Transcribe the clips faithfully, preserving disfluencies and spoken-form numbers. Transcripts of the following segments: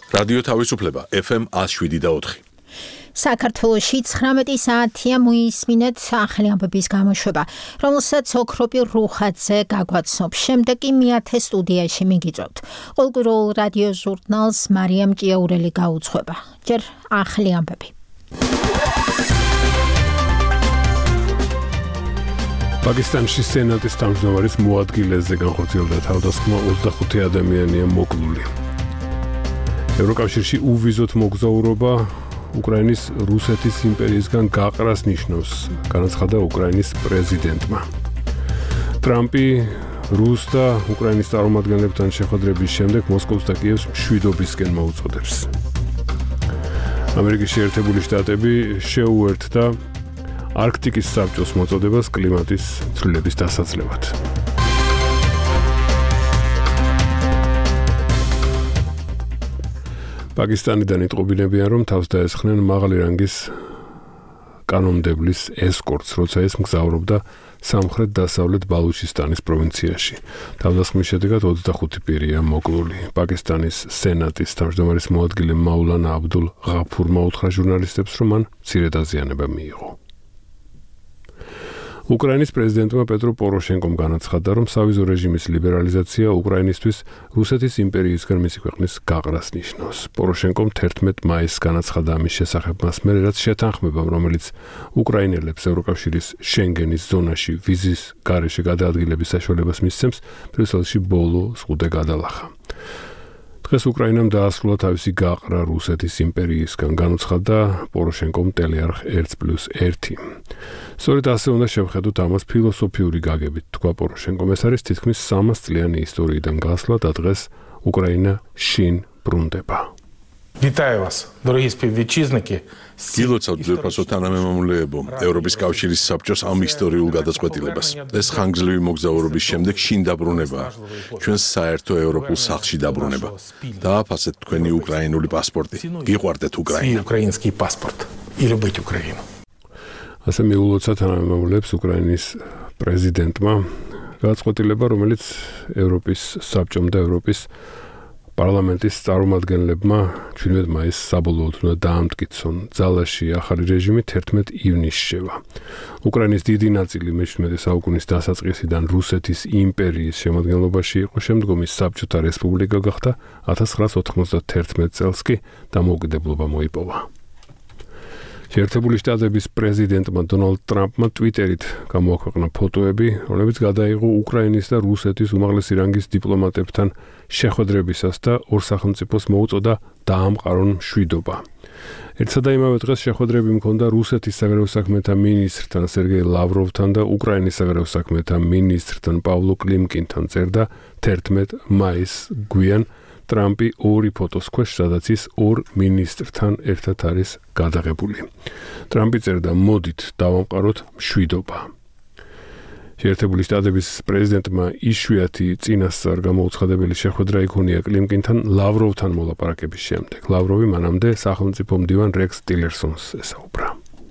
რადიო თავისუფლება ეფ ემ one oh seven და four. საქართველოში ცხრამეტი საათია მოისმინეთ ახალი ამბების გამოშვება, რომელსაც ოქროპი რუხაძე გაგვაცნობს. შემდეგ კი მეათე სტუდიაში მიგიწევთ. ყოველკვირეულ რადიო ჟურნალს მარიამ ჭიაურელი გაუძღვება. ჯერ ახალი ამბები. პაკისტანში სენატის თავმჯდომარის მოადგილეზე განხორციელდა თავდასხმა ოცდახუთი ადამიანია მოკლული. ევროკავშირში უვიზოთ მოგზაურობა უკრაინის რუსეთის იმპერიისგან გაყრას ნიშნავს, განაცხადა უკრაინის პრეზიდენტმა. ტრამპი რუს და უკრაინის წარმომადგენლებთან შეხვედრების შემდეგ მოსკოვს და კიევს მშვიდობისკენ მოუწოდებს. ამერიკის შეერთებული შტატები შეუერთდა არქტიკის საბჭოს მოწოდებას კლიმატის ცვლილების დასაძლევად. პაკისტანიდან იტყობინებიან, რომ თავს დაესხნენ მაღალი რანგის კანონმდებლის ესკორტს, როცა ეს მგზავრობდა სამხრეთ-დასავლეთ ბალუჩისტანის პროვინციაში. თავდასხმის შედეგად ოცდახუთი პირია მოკლული. პაკისტანის სენატის თავმჯდომარის მოადგილე მაულანა აბდულ ღაფურმა უთხრა ჟურნალისტებს, რომ მან მცირე დაზიანება მიიღო. უკრაინის პრეზიდენტმა პეტრო პოროშენკომ განაცხადა, რომ სავიზო რეჟიმის ლიბერალიზაცია უკრაინისთვის რუსეთის იმპერიისგან მისი ქვეყნის გაყრას ნიშნავს. პოროშენკომ თერთმეტ მაისს განაცხადა ამის შესახებ მას მერე, რაც შეთანხმებამ, რომელიც უკრაინელებს ევროკავშირის შენგენის ზონაში ვიზის გარეშე გადაადგილების საშუალებას მისცემს, ბრიუსელში ბოლო ზღუდე გადალახა. დღეს უკრაინამ დაასრულა თავისი გაყრა რუსეთის იმპერიისგან, განუცხადა პოროშენკომ ტელეარხ one plus one. სწორედ ასე უნდა შევხედოთ ამას ფილოსოფიური გაგებით, თქვა პოროშენკომ. ეს არის თითქმის სამას წლიანი ისტორიიდან გასვლა და დღეს უკრაინა შინ ბრუნდება. Вітаю вас, дорогі співвітчизники. გილოცავთ ძვირფასო თანამემამულეებო, ევროპის კავშირის საბჭოს ამ ისტორიულ გადაწყვეტილებას. ეს ხანგრძლივი მოგზაურობის შემდეგ შინ დაბრუნებაა, ჩვენს საერთო ევროპულ სახლში დაბრუნება. დააფასეთ თქვენი უკრაინული პასპორტი, გიყვარდეთ უკრაინა. Свій український паспорт і любіть Україну. ასე მიულოცა თანამემამულეებს უკრაინის პრეზიდენტმა გადაწყვეტილება, რომელიც ევროპის საბჭომ და ევროპის პარლამენტის წარმომადგენლებმა ჩვიდმეტ მაისს საბოლოოდ უნდა დაამტკიცონ. ძალაში ახალი რეჟიმი თერთმეტ ივნისს შევა. უკრაინის დიდი ნაწილი მეჩვიდმეტე საუკუნის დასაწყისიდან რუსეთის იმპერიის შემადგენლობაში იყო, შემდგომი საბჭოთა რესპუბლიკა გახდა, ათას ცხრაას ოთხმოცდათერთმეტ წელს კი დამოუკიდებლობა მოიპოვა. შეერთებული შტატების პრეზიდენტმა დონალდ ტრამპმა ტვიტერით გამოაქვეყნა ფოტოები, რომლებიც გადაიღო უკრაინის და რუსეთის უმაღლესი რანგის დიპლომატებთან შეხვედრებისას და ორ სახელმწიფოს მოუწოდა დაამყარონ მშვიდობა. ერთსა და იმავე დღეს შეხვედრები მქონდა რუსეთის საგარეო საქმეთა მინისტრთან სერგეი ლავროვთან და უკრაინის საგარეო საქმეთა მინისტრთან პავლო კლიმკინთან, წერდა თერთმეტ მაისს გვიან ტრამპი ორი ფოტოს ქვეშ, სადაც ის ორ მინისტრთან ერთად არის გადაღებული. ტრამპი წერდა, მოდით დავამყაროთ მშვიდობა. შეერთებული შტატების პრეზიდენტმა იშვიათი წინასწარ გამოუცხადებელი შეხვედრა იქონია კლიმკინთან ლავროვთან მოლაპარაკების შემდეგ. ლავროვი მანამდე სახელმწიფო მდივან რექს ტილერსონს ესაუბრა.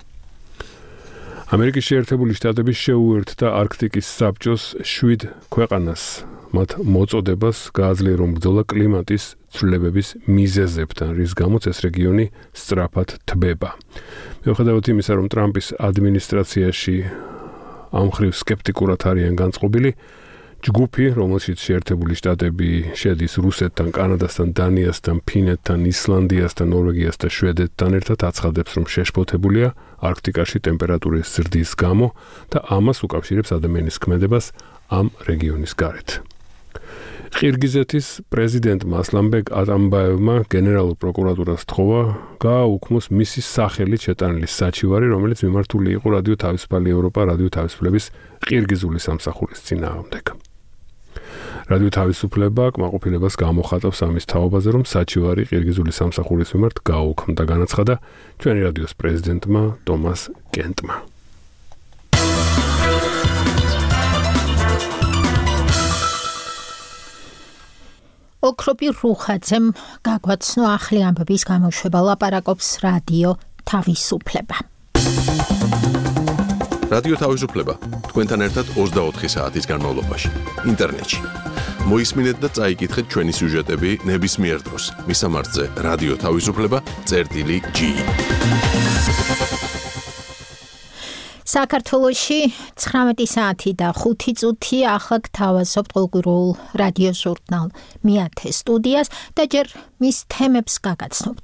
ამერიკის შეერთებული შტატები შეუერთდა არქტიკის საბჭოს შვიდ ქვეყანას. მათ მოწოდებას გააძლიერა რომ ბრძოლა კლიმატის ცვლილებების მიზეზებთან, რის გამოც ეს რეგიონი სწრაფად თბება. მიუხედავად იმისა, რომ ტრამპის ადმინისტრაციაში ამ მხრივ სკეპტიკურად არიან განწყობილი, ჯგუფი, რომელშიც შეერთებული შტატები შედის რუსეთთან, კანადასთან, დანიასთან, ფინეთთან, ისლანდიასთან, ნორვეგიასთან და შვედეთთან ერთად აცხადებს, რომ შეშფოთებულია არქტიკაში ტემპერატურის ზრდის გამო და ამას უკავშირებს ადამიანის ქმედებას ამ რეგიონის გარეთ. ყირგიზეთის პრეზიდენტმა ასლანბეგ ატამბაევმა გენერალურ პროკურატურას თხოვა გააუქმოს მისი სახელით შეტანილი საჩივარი, რომელიც მიმართული იყო რადიო თავისუფალი ევროპა რადიო თავისუფლების ყირგიზული სამსახურის წინააღმდეგ. რადიო თავისუფლება კმაყოფილებას გამოხატავს ამის თაობაზე, რომ საჩივარი ყირგიზული სამსახურის მიმართ გააუქმდა, განაცხადა ჩვენი რადიოს პრეზიდენტმა ტომას კენტმა. ოქროპი რუხაძემ გაგვაცნო ახალი ამბების გამოშვება, ლაპარაკობს რადიო თავისუფლება. რადიო თავისუფლება თქვენთან ერთად ოცდაოთხი საათის განმავლობაში ინტერნეტში. მოისმინეთ და წაიკითხეთ ჩვენი სიუჟეტები ნებისმიერ დროს. მისამართზე რადიო თავისუფლება წერტილი ჯი. საქართველოში ცხრამეტი საათი და ხუთი წუთი ახლა გთავაზობთ ყოველკვირეულ რადიო ჟურნალ მეათე სტუდიას და ჯერ მის თემებს გაგაცნობთ.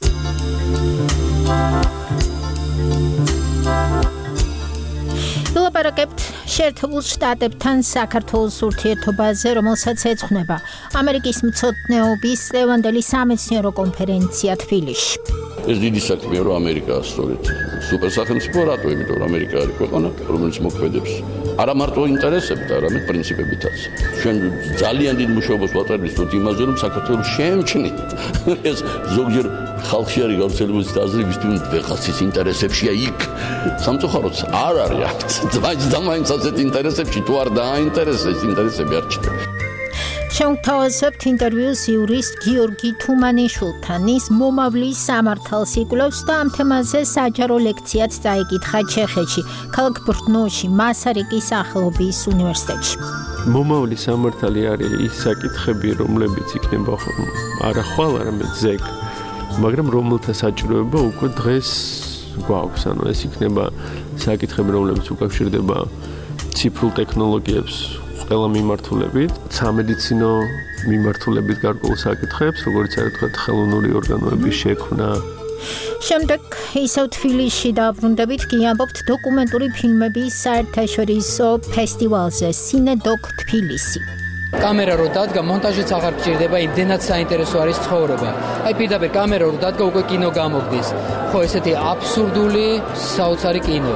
ვილაპარაკებთ შეერთებულ შტატებთან საქართველოს ურთიერთობაზე, რომელსაც ეძღვნება ამერიკის მცოდნეობის ლევანდელი სამეცნიერო კონფერენცია თბილისში. ეს დიდი საქმეა, რომ ამერიკა სწორედ სუპერსახელმწიფო რატო? იმიტომ რომ ამერიკა არის ქვეყანა, რომელიც მოქმედებს არა მარტო ინტერესებით, არამედ პრინციპებითაც. ჩვენ ძალიან დიდ მუშაობას ვატარებთ იმაზე, რომ საქართველოს შეემჩნით. ეს ზოგჯერ ხალხში არის გავრცელებული აზრი, ვისთვის ვეხაცის ინტერესებშია იქ. სამწუხაროდ არ არის აქ. მაინც და მაინც ასეთ ინტერესებში თუ არ დააინტერესებს, ინტერესები არ ჩნდება. შევთავაზებთ ინტერვიუს იურისტ გიორგი თუმანიშვილთან. ის მომავლის სამართალს იკვლევს და ამ თემაზე საჯარო ლექციაც წაიკითხა ჩეხეთში, ქალაქ ბრნოში, მასარიკის სახელობის უნივერსიტეტში. მომავლის სამართალი არის ის საკითხები, რომლებიც იქნება არა ხვალ, არამედ ზეგ, მაგრამ რომელთა საჭიროება უკვე დღეს გვაქვს. ანუ ეს იქნება საკითხები, რომლებიც უკავშირდება ციფრულ ტექნოლოგიებს ყველა მიმართულებით, სამედიცინო მიმართულებით გარკვეულ საკითხებს, როგორც არის თქვა ხელოვნური ორგანოების შექმნა. შემდეგ ისევ თბილისში დაბრუნდებით, გიამბობთ დოკუმენტური ფილმების საერთაშორისო ფესტივალზე სინედოკ თბილისი. კამერა რო დადგა, მონტაჟიც აღარ გჭირდება, იმდენად საინტერესო არის ცხოვრება. აი პირდაპირ კამერა რო დადგა, უკვე კინო გამოგდის. ხო, ესეთი აბსურდული საოცარი კინო.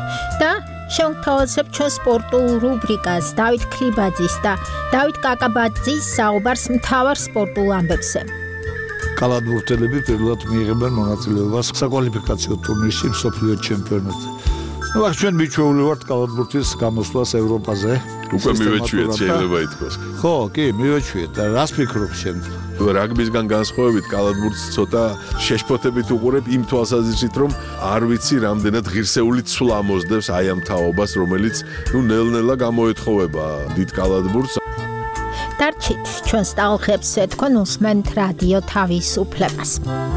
და შევთავაზებთ ჩვენ სპორტულ რუბრიკას დავით ქლიბაძის და დავით კაკაბაძის საუბარს მთავარ სპორტულ ამბებზე. კალათბურთელები პირველად მიიღებენ მონაწილეობას საკვალიფიკაციო ტურნირში მსოფლიო ჩემპიონატზე. ნუ აქ ჩვენ მიჩვეული ვართ კალათბურთის გამოსვლას ევროპაზე. უკვე მივეჩვიეთ, შეიძლება ითქვას. ხო, კი, მივეჩვიეთ. და რას ფიქრობ შენ? რაგბისგან განსხვავებით კალათბურთს ცოტა შეშფოთებით უყურებ იმ თვალსაზრისით, რომ არ ვიცი რამდენად ღირსეული ცვლა ამოსდევს აი ამ თაობას, რომელიც ნუ ნელ-ნელა გამოეთხოვება დიდ კალათბურთს. დარჩით ჩვენს ტალღებს, თქვენ უსმენთ რადიო თავისუფლებას.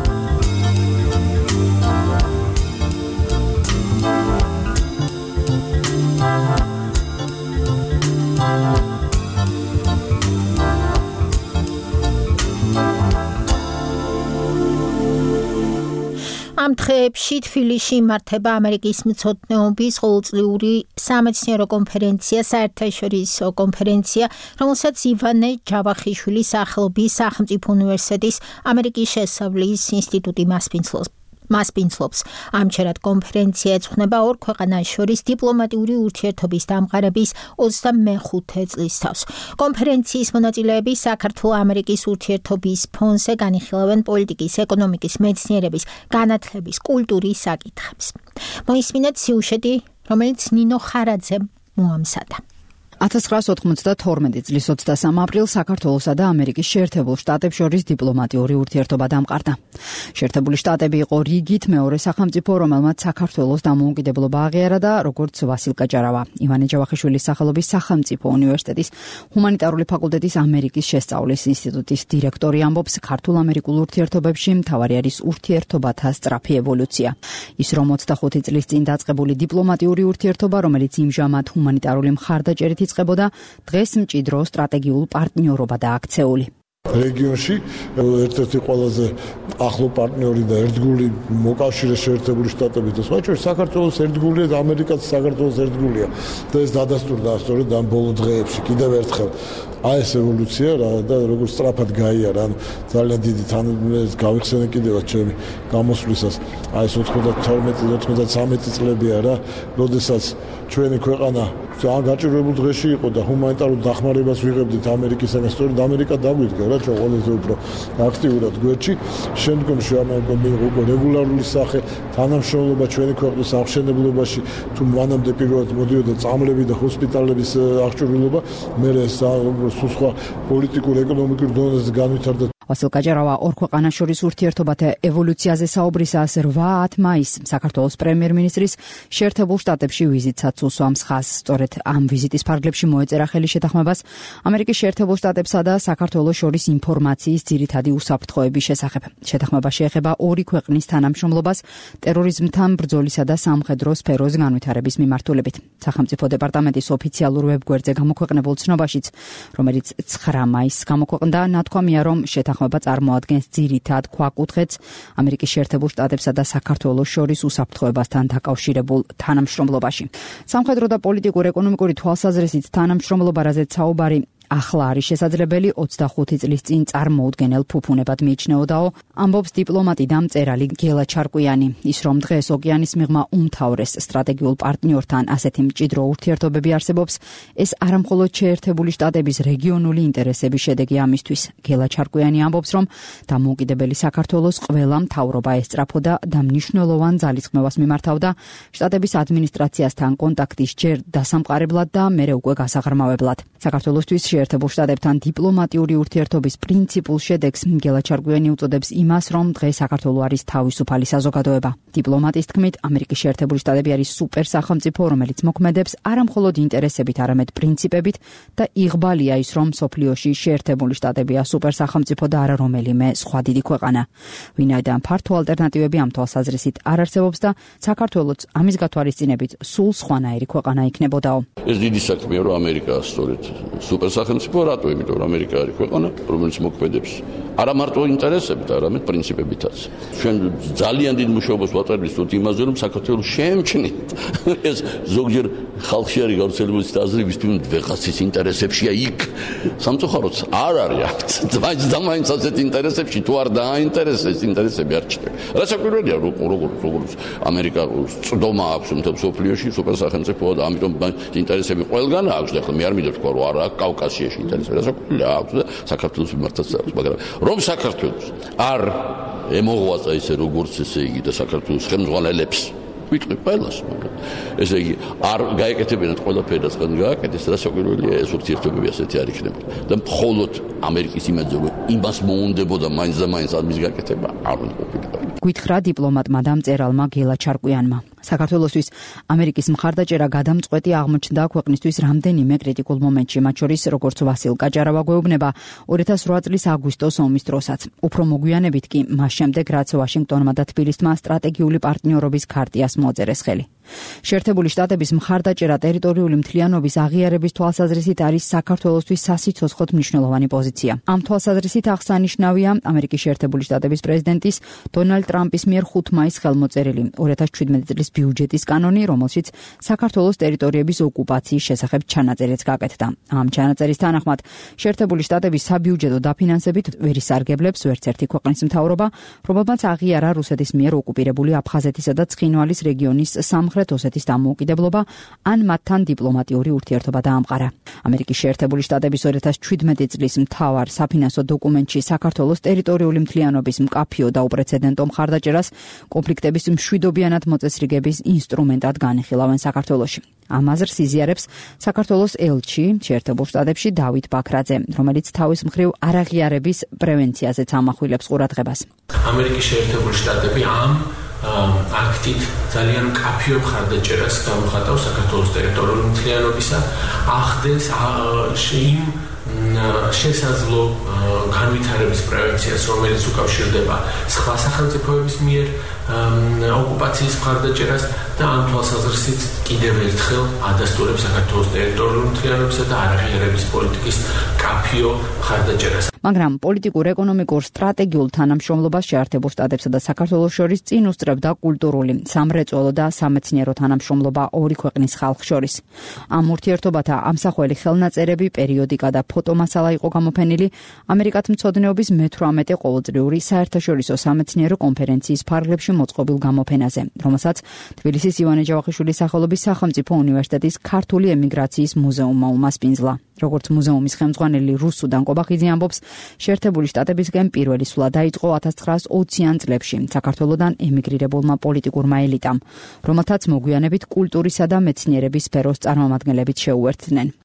ამ დღეებში თბილისში იმართება ამერიკის მცოდნეობის ყოველწლიური სამეცნიერო კონფერენცია, საერთაშორისო კონფერენცია, რომელსაც ივანე ჯავახიშვილის სახელობის სახელმწიფო უნივერსიტეტის ამერიკის შესწავლის ინსტიტუტი მასპინძლობს. მასპინძლობს. ამჯერად კონფერენცია ეძღვნება ორ ქვეყანას შორის დიპლომატიური ურთიერთობის დამყარების ოცდამეხუთე წლის თავს. კონფერენციის მონაწილეები საქართველო-ამერიკის ურთიერთობის ფონზე განიხილავენ პოლიტიკის, ეკონომიკის, მეცნიერების, განათლების, კულტურის საკითხებს. მოისმინეთ სიუჟეტი, რომელიც ნინო ხარაძემ მოამზადა. ათას ცხრაას ოთხმოცდათორმეტი წლის ოცდასამ აპრილს საქართველოსა და ამერიკის შეერთებულ შტატებს შორის დიპლომატიური ურთიერთობა დამყარდა. შეერთებული შტატები იყო რიგით მეორე სახელმწიფო, რომელმაც საქართველოს დამოუკიდებლობა აღიარა და როგორც ვასილ კაჭარავა, ივანე ჯავახიშვილის სახელობის სახელმწიფო უნივერსიტეტის ჰუმანიტარული ფაკულტეტის ამერიკის შესწავლის ინსტიტუტის დირექტორი ამბობს, ქართულ-ამერიკულ ურთიერთობებში მთავარი არის ურთიერთობათა სწრაფი ევოლუცია. ის რომ ოცდახუთი წლის წინ დაწყებული დიპლომატიური ურთიერთობა, რომელიც იმჟამად ჰუმანიტარული მხარდაჭერით იწყებოდა, დღეს მჭიდრო სტრატეგიულ პარტნიორობადაა აქცეული. რეგიონში ერთ-ერთი ყველაზე ახლო პარტნიორი და ერთგული მოკავშირე შეერთებული შტატები და სხვა, ჩვენ საქართველოს ერთგულია და ამერიკაც საქართველოს ერთგულია. და ეს დადასტურდა სწორედ ამ ბოლო დღეებში კიდევ ერთხელ. აი ეს ევოლუცია რა და როგორ სწრაფად გაიარა, ან ძალიან დიდი თან გავიხსენე კიდევაც ჩემი გამოსვლისას. აი ეს ოცდათორმეტი ოცდათვრამეტი წლებია რა, როდესაც ჩვენი ქვეყანა ძალიან გაჭირვებულ დღეში იყო და ჰუმანიტარულ დახმარებას ვიღებდით ამერიკისგან, სწორედ ამერიკა დაგვიდგა რა ჩვენ ყველაზე უფრო აქტიურად გვერდში. შემდგომში ამერიკა მიიღო რეგულარული სახე, თანამშრომლობა ჩვენი ქვეყნის აღმშენებლობაში, თუ მანამდე პირველად მოდიოდა წამლები და ჰოსპიტალების აღჭურვილობა, მერე სხვა პოლიტიკურ ეკონომიკურ დონეზე განვითარდა. ვასილ გაჯარავა ორ ქვეყანას შორის ურთიერთობათა ევოლუციაზე საუბრისას რვა მაისს საქართველოს პრემიერ-მინისტრის შეერთებულ შტატებში ვიზიტსაც უსვამს ხაზს. სწორედ ამ ვიზიტის ფარგლებში მოეწერა ხელი შეთანხმებას ამერიკის შეერთებულ შტატებსა და საქართველოს შორის ინფორმაციის ძირითადი უსაფრთხოების შესახებ. შეთანხმება შეეხება ორი ქვეყნის თანამშრომლობას ტერორიზმთან ბრძოლისა და სამხედრო სფეროს განვითარების მიმართულებით. სახელმწიფო დეპარტამენტის ოფიციალურ ვებგვერდზე გამოქვეყნებულ ცნობაშიც, რომელიც ცხრა მაისს გამოქვეყნდა, ნათქვამია, რომ შეთანხმება წარმოადგენს ძირითად ქვაკუთხედს ამერიკის შეერთებულ შტატებსა და საქართველოს შორის უსაფრთხოებასთან დაკავშირებულ თანამშრომლობაში. სამხედრო და პოლიტიკურ-ეკონომიკური თვალსაზრისით თანამშრომლობა, რაზეც საუბარი ახლა არის შესაძლებელი ოცდახუთი წლის წინ წარმოუდგენელ ფუფუნებად მიიჩნეოდაო, ამბობს დიპლომატი და მწერალი გელა ჩარკვიანი. ის რომ დღეს ოკეანის მიღმა უმთავრეს სტრატეგიულ პარტნიორთან ასეთი მჭიდრო ურთიერთობები არსებობს, ეს არამხოლოდ შეერთებული შტატების რეგიონული ინტერესების შედეგი ამისთვის. გელა ჩარკვიანი ამბობს, რომ დამოუკიდებელი საქართველოს ყველა მთავრობა ესწრაფოდა და მნიშვნელოვან ძალისხმევას მიმართავდა შტატების ადმინისტრაციასთან კონტაქტის ჯერ დასამყარებლად და მერე უკვე გასაღრმავებლად. საქართველოსთვის შეერთებულ შტატებთან დიპლომატიური ურთიერთობის პრინციპულ შედეგს გელა ჩარკვიანი უწოდებს იმას, რომ დღეს საქართველო არის თავისუფალი საზოგადოება. დიპლომატის თქმით, ამერიკის შეერთებული შტატები არის სუპერ სახელმწიფო, რომელიც მოქმედებს არამხოლოდ ინტერესებით, არამედ პრინციპებით და იღბალია ის, რომ მსოფლიოში შეერთებული შტატებია სუპერ სახელმწიფო და არა რომელიმე სხვა დიდი ქვეყანა. ვინაიდან ფართო ალტერნატივები ამ თვალსაზრისით არ არსებობს და საქართველოც ამის გათვალისწინებით სულ სხვანაირი ქვეყანა იქნებოდაო. ეს დიდი საქმეა, რომ ამერიკა სწორედ სუპერ სახელმწიფო, რატო? იმიტომ რომ ამერიკა არის ქვეყანა, რომელიც მოქმედებს არა მარტო ინტერესებით, არამედ პრინციპებითაც. ჩვენ ძალიან დიდ მუშაობას ვატარებთ იმაზე, რომ საქართველოს შეემჩნიეთ. ეს ზოგჯერ ხალხში არის გავრცელებული აზრი, ვისთვის ვეღაცის ინტერესებშია იქ. სამწუხაროდ არ არის. მაინც და მაინც ასეთ ინტერესებში თუ არ დააინტერესებს, ინტერესები არ ჩნდება. რა საკვირველია, როგორ როგორ ამერიკა წდომა აქვს მთელ მსოფლიოში სუპერ სახელმწიფოა და ამიტომ ინტერესები ყველგან აქვს. ახლა მე არ მინდა თქვა, რომ არ აქვს კავკასიაში ინტერესები, რა საკვირველია აქვს და საქართველოს მიმართაც აქვს, მაგრამ რომ საქართველოს არ ემოღვაწა ისე როგორც ესე იგი და საქართველოს ხელმძღვანელებს ვიტყვი ყველას, მაგრამ ესე იგი არ გაეკეთებინათ ყველაფერს რაც გააკეთეს, რა საკვირველია ეს ურთიერთობები ასეთი არ იქნება და მხოლოდ ამერიკის იმედზე იმას მოუნდებოდა მაინც და მაინც ამის გაკეთება არ უნდა ყოფილიყო. გითხრა დიპლომატმა და მწერალმა გელა ჩარკვიანმა. საქართველოსთვის ამერიკის მხარდაჭერა გადამწყვეტი აღმოჩნდა ქვეყნისთვის რამდენიმე კრიტიკულ მომენტში, მათ შორის როგორც ვასილ გაჯარავა გვეუბნება ორი ათას რვა წლის აგვისტოს ომის დროსაც. უფრო მოგვიანებით კი მას შემდეგ, რაც ვაშინგტონმა და თბილისმა სტრატეგიული პარტნიორობის ქარტიას მოაწერეს ხელი. შეერთებული შტატების მხარდაჭერა ტერიტორიული მთლიანობის აღიარების თვალსაზრისით არის საქართველოსთვის სასიცოცხლოდ მნიშვნელოვანი პოზიცია. ამ თვალსაზრისით აღსანიშნავია ამერიკის შეერთებული შტატების პრეზიდენტის დონალდ ტრამპის მიერ ხუთი მაისს ხელმოწერილი ორი ათას შვიდმეტი წლის ბიუჯეტის კანონი, რომელშიც საქართველოს ტერიტორიების ოკუპაციის შესახებ ჩანაწერიც გაკეთდა. ამ ჩანაწერის თანახმად შეერთებული შტატების საბიუჯეტო დაფინანსებით ვერ ისარგებლებს ვერც ერთი ქვეყნის მთავრობა, რომელმაც აღიარა რუსეთის მიერ ოკუპირებული აფხაზეთისა და ცხინვალის რეგიონის სამხრეთ ოსეთის დამოუკიდებლობა ან მათთან დიპლომატიური ურთიერთობა დაამყარა. ამერიკის შეერთებული შტატების ორი ათას შვიდმეტი წლის მთავარ საფინანსო დოკუმენტში საქართველოს ტერიტორიული მთლიანობის მკაფიო და უპრეცედენტო მხარდაჭერას კონფლიქტების მშვიდობიანად მოწესრიგების ინსტრუმენტად განიხილავენ საქართველოში. ამ აზრს იზიარებს საქართველოს ელჩი შეერთებულ შტატებში დავით ბაქრაძე, რომელიც თავის მხრივ არაღიარების პრევენციაზეც ამახვილებს ყურადღებას. ამერიკის შეერთებული შტატები ამ აქტით ძალიან მკაფიო მხარდაჭერას გამოხატავს საქართველოს ტერიტორიული მთლიანობისა, ახდენს იმ შესაძლო განვითარების პრევენციას, რომელიც უკავშირდება სხვა სახელმწიფოების მიერ ოკუპაციის მხარდაჭერას და ამ თვალსაზრისით კიდევ ერთხელ ადასტურებს საქართველოს ტერიტორიული მთლიანობისა და არაღიარების პოლიტიკის მკაფიო მხარდაჭერას. მაგრამ პოლიტიკურ-ეკონომიკურ სტრატეგიულ თანამშრომლობას შეერთებულ შტატებსა და საქართველოს შორის წინ უსწრებდა კულტურული, სამრეწველო და სამეცნიერო თანამშრომლობა ორი ქვეყნის ხალხ შორის. ამ ურთიერთობათა ამსახველი ხელნაწერები, პერიოდიკა და ფოტომასალა იყო გამოფენილი ამერიკათმცოდნეობის მეთვრამეტე ყოველწლიური საერთაშორისო სამეცნიერო კონფერენციის ფარგლებში მოწყობილ გამოფენაზე, რომელსაც თბილისის ივანე ჯავახიშვილის სახელობის სახელმწიფო უნივერსიტეტის ქართული ემიგრაციის მუზეუმმა უმასპინძლა. როგორც მუზეუმის ხელმძღვანელი რუსუდან კობახიძე ამბობს, შეერთებული შტატებისგან პირველი სვლა დაიწყო ათას ცხრაას ოციან წლებში საქართველოდან ემიგრირებულმა პოლიტიკურმა ელიტამ, რომელთაც მოგვიანებით კულტურისა და მეცნიერების სფეროს წარმომადგენლებიც შეუერთდნენ.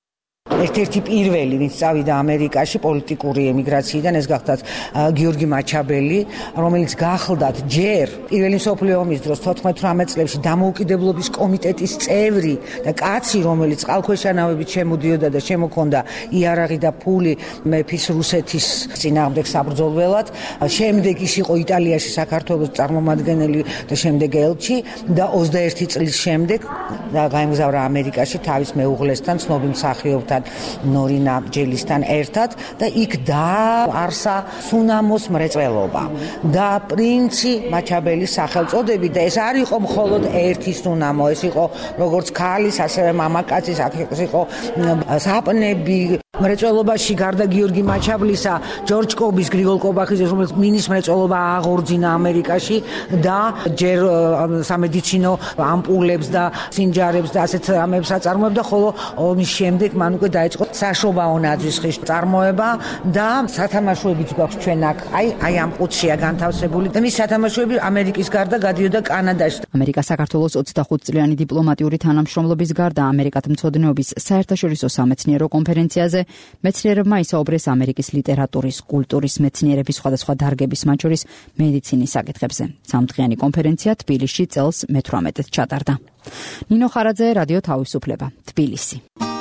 ერთ-ერთი პირველი, ვინც წავიდა ამერიკაში პოლიტიკური ემიგრაციიდან, ეს გახდათ გიორგი მაჩაბელი, რომელიც გახლდათ ჯერ პირველი მსოფლიო ომის დროს თოთხმეტ-ათმეტ წლებში დამოუკიდებლობის კომიტეტის წევრი და კაცი, რომელიც წყალქვეშა ნავებით შემოდიოდა და შემოქონდა იარაღი და ფული მეფის რუსეთის წინააღმდეგ საბრძოლველად. შემდეგ ის იყო იტალიაში საქართველოს წარმომადგენელი და შემდეგ ელჩი და ოცდაერთი წლის შემდეგ გაემგზავრა ამერიკაში თავის მეუღლესთან, ცნობილ მსახიობთან ნორინა ჯელისთან ერთად და იქ დაარსა სუნამოს მრეწველობა და პრინცი მაჩაბელის სახელწოდებით და ეს არ იყო მხოლოდ ერთი სუნამო, ეს იყო როგორც ქალის, ასევე მამაკაცის, ეს იყო საპნები მრეწველობაში გარდა გიორგი მაჩაბლისა, ჯორჯ კობის, გრიგოლ კობახიძის, რომელიც მინის მრეწველობა აღორძინა ამერიკაში და ჯერ სამედიცინო ამპულებს და სინჯარებს და ასეთ რამებს აწარმოებდა, ხოლო ომის შემდეგ მან უკვე დაიწყო საშობაო ნაძვის ხის წარმოება და სათამაშოებიც გვაქვს ჩვენ აქ, აი, აი ამ ყუთშია განთავსებული და მის სათამაშოები ამერიკის გარდა გადიოდა კანადაში. ამერიკა საქართველოს ოცდახუთ წლიანი დიპლომატიური თანამშრომლობის გარდა ამერიკათმცოდნეობის საერთაშორისო სამეცნიერო კონფერენციაზე მეცნიერებმა ისაუბრეს ამერიკის ლიტერატურის, კულტურის, მეცნიერების სხვადასხვა დარგების, მათ შორის მედიცინის საკითხებზე. სამდღიანი კონფერენცია თბილისში წელს მეთვრამეტედ ჩატარდა. ნინო ხარაძე, რადიო თავისუფლება, თბილისი.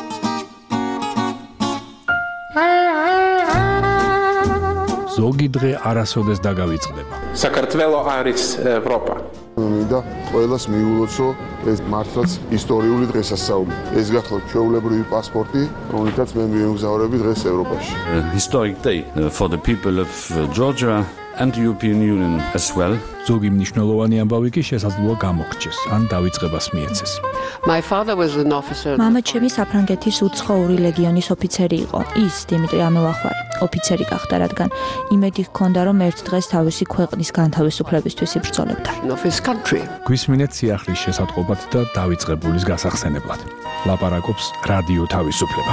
ზოგი დღე არასოდეს დაგავიწყდება. საქართველო არის ევროპა. მინდა ყველას მიულოცო ეს მართლაც ისტორიული დღესასწაული. ეს გახლავთ ჩვეულებრივი პასპორტი, რომელთაც მე მიემგზავრები დღეს ევროპაში. Historic day for the people of Georgia and the European Union as well. ზოგი მნიშვნელოვანი ამბავი კი შესაძლოა გამოგრჩეს, ან დავიწყებას მიეცეს. My father was an officer. მამა ჩემი საფრანგეთის უცხოური ლეგიონის ოფიცერი იყო. ის დიმიტრი ამელახვარი ოფიცერი გახდა, რადგან იმედი ჰქონდა, რომ ერთ დღეს თავისი ქვეყნის განთავისუფლებისთვის იბრძოლებდა. გვისმინეთ სიახლის შესატყობად და დავიწყებულის გასახსენებლად. ლაპარაკობს რადიო თავისუფლება.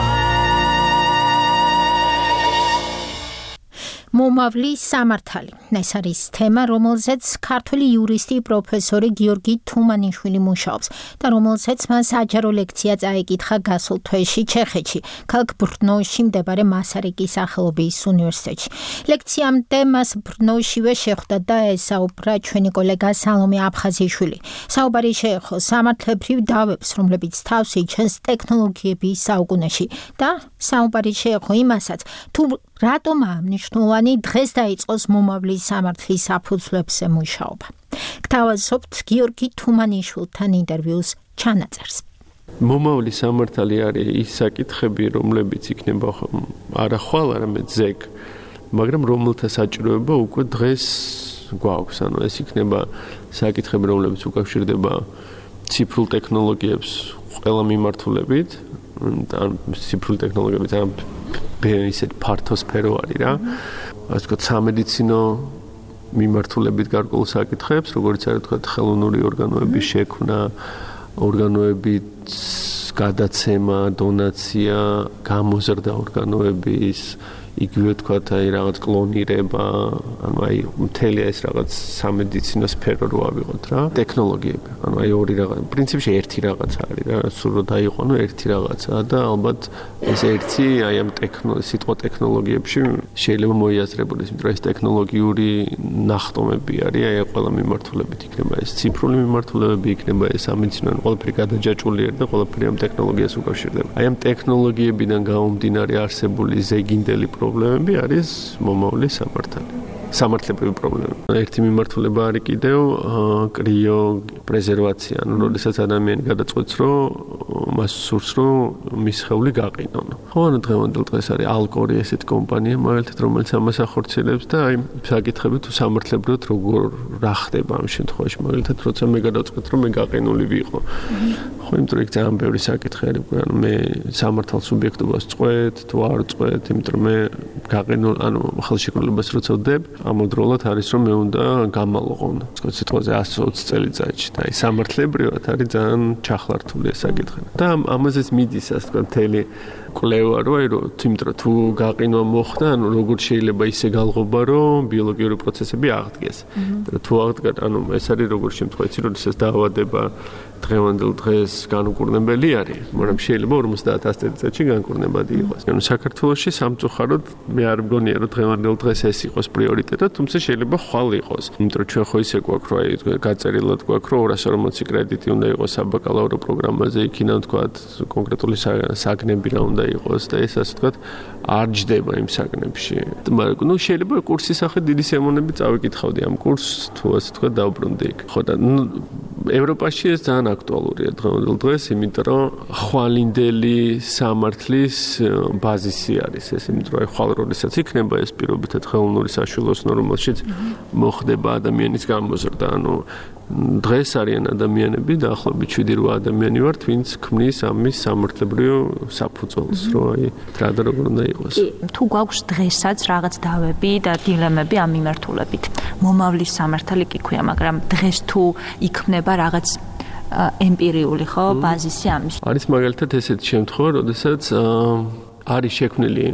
მომავლის სამართალი. ეს არის თემა, რომელზეც ქართული იურისტი პროფესორი გიორგი თუმანიშვილი მუშაობს და რომელზეც მას საჯარო ლექცია წაიკითხა გასულ თვეში ჩეხეთში, ქალაქ ბრნოში მდებარე მასარიკის სახელობის უნივერსიტეტში. ლექციამდე მას ბრნოშივე შეხვდა და ესაუბრა ჩვენი კოლეგა სალომე აფხაზიშვილი. საუბარი შეეხო სამართლებრივ დავებს, რომლებიც თავს იჩენს ტექნოლოგიების საუკუნეში და საუბარი შეეხო იმასაც, თუ რატომაა მნიშვნელოვანი დღეს დაიწყოს მომავლის სამართლის საფუძვლებზე მუშაობა. გთავაზობთ გიორგი თუმანიშვილთან ინტერვიუს ჩანაწერს. მომავლის სამართალი არის ის საკითხები, რომლებიც იქნება არა ხვალ, არამედ ზეგ, მაგრამ რომელთა საჭიროება უკვე დღეს გვაქვს. ანუ ეს იქნება საკითხები, რომლებიც უკავშირდება ციფრულ ტექნოლოგიებს ყველა მიმართულებით, ან ციფრული ტექნოლოგიებით ან ისეთ ფართო სფერო არის რა. ასე ვთქვათ, სამედიცინო მიმართულებით გარკვეულ საკითხებს, როგორც არის ვთქვათ, ხელოვნური ორგანოების შექმნა, ორგანოების გადაცემა, დონაცია, გამოზრდა ორგანოების, იგივე ვთქვათ, აი რაღაც კლონირება, ანუ აი მთელი ეს რაღაც სამედიცინო სფერო რო ავიღოთ რა, ტექნოლოგიები. ანუ აი ორი რაღაც, პრინციპში ერთი რაღაც არის რა, სულ რო დაიყვანო ერთი რაღაცა და ალბათ ეს ერთი აი ამ ტექნოლოგია, სიტყვა ტექნოლოგიებში შეიძლება მოიაზრებოდეს, იმიტომ რომ ეს ტექნოლოგიური ნახტომები არის, აი ყველა მიმართულებით იქნება ეს ციფრული მიმართულებები, იქნება ეს სამედიცინო, ყველაფერი გადაჯაჭვული არის და ყველაფერი ამ ტექნოლოგიას უკავშირდება. აი ამ ტექნოლოგიებიდან გამომდინარე არსებული ზეგინდელი პრობლემები არის მომავლის სამართალი. სამართლებრივი პრობლემა. ერთი მიმართულება არის კიდევ კრიო პრეზერვაცია, ანუ როდესაც ადამიანი გადაწყვეტს, რომ მას სურს, რომ მის სხეული გაყინონ. ხო, ანუ დღევანდელ დღეს არის ალკორი ესეთი კომპანია, მაგალითად, რომელიც ამას ახორციელებს და აი საკითხები თუ სამართლებრივად როგორ რა ხდება ამ შემთხვევაში, მაგალითად, როცა მე გადავწყვეტ, რომ მე გაყინული ვიყო. ხო, იმიტომ რომ იქ ძალიან ბევრი საკითხი არის, ანუ მე სამართალ სუბიექტობას წყვეთ, თუ არ წყვეთ, იმიტომ რომ მე გაყინულ, ანუ ხელშეკრულებას როცა ვდებ, ამავდროულად არის რომ მე უნდა გამალოყონ. თქვენ სიტყვაზე εκατს ოცი წელიწადში და აი სამართლებრივად არის ძალიან ჩახლართული ეს საკითხი. და ამაზეც მიდის ასე თქვა მთელი კვლევა რო აი რომ თუმცა თუ გაყინვა მოხდა, ანუ როგორ შეიძლება ისე გალღობა რომ ბიოლოგიური პროცესები აღდგეს. და თუ აღდგა, ანუ ეს არის როგორ შემთხვევაში, როდესაც დაავადება დღევანდელ დღეს განუკურნებელი არის, მაგრამ შეიძლება ორმოცდაათ წელიწადში განკურნებადი იყოს. ანუ საქართველოში სამწუხაროდ მე არ მგონია რომ დღევანდელ დღეს ეს იყოს პრიორიტეტად, თუმცა შეიძლება ხვალ იყოს. იმიტომ რომ ჩვენ ხო ისე გვაქვს რომ აი გაწერილად გვაქვს რომ ორას ორმოცი კრედიტი უნდა იყოს საბაკალავრო პროგრამაზე, იქიდან თქვათ კონკრეტული საგნები რა უნდა იყოს და ეს ასე თქვათ არ ჯდება იმ საგნებში. მაგრამ ნუ შეიძლება კურსის სახით დიდი სემონები წავიკითხავდი ამ კურსს თუ ასე თქვათ დავბრუნდი იქ. ხო და ევროპაში ეს ძალიან აქტუალურია დღევანდელ დღეს, იმიტომ რომ ხვალინდელი სამართლის ბაზისი არის ეს, იმიტომ რომ ხვალ როდესაც იქნება ეს პირობითად ხელოვნური საშუალოსნო, რომელშიც მოხდება ადამიანის გამოზრდა, ანუ დღეს არიან ადამიანები, დაახლოებით შვიდი რვა ადამიანი ვართ, ვინც ქმნის ამის სამართლებრივ საფუძველს, რომ აი რა და როგორ უნდა იყოს. თუ გვაქვს დღესაც რაღაც დავები და დილემები ამ მიმართულებით. მომავლის სამართალი კი ქვია, მაგრამ დღეს თუ იქმნება რაღაც ემპირიული ხო ბაზისი ამის. არის მაგალითად ესეთი შემთხვევა, როდესაც არის შექმნილი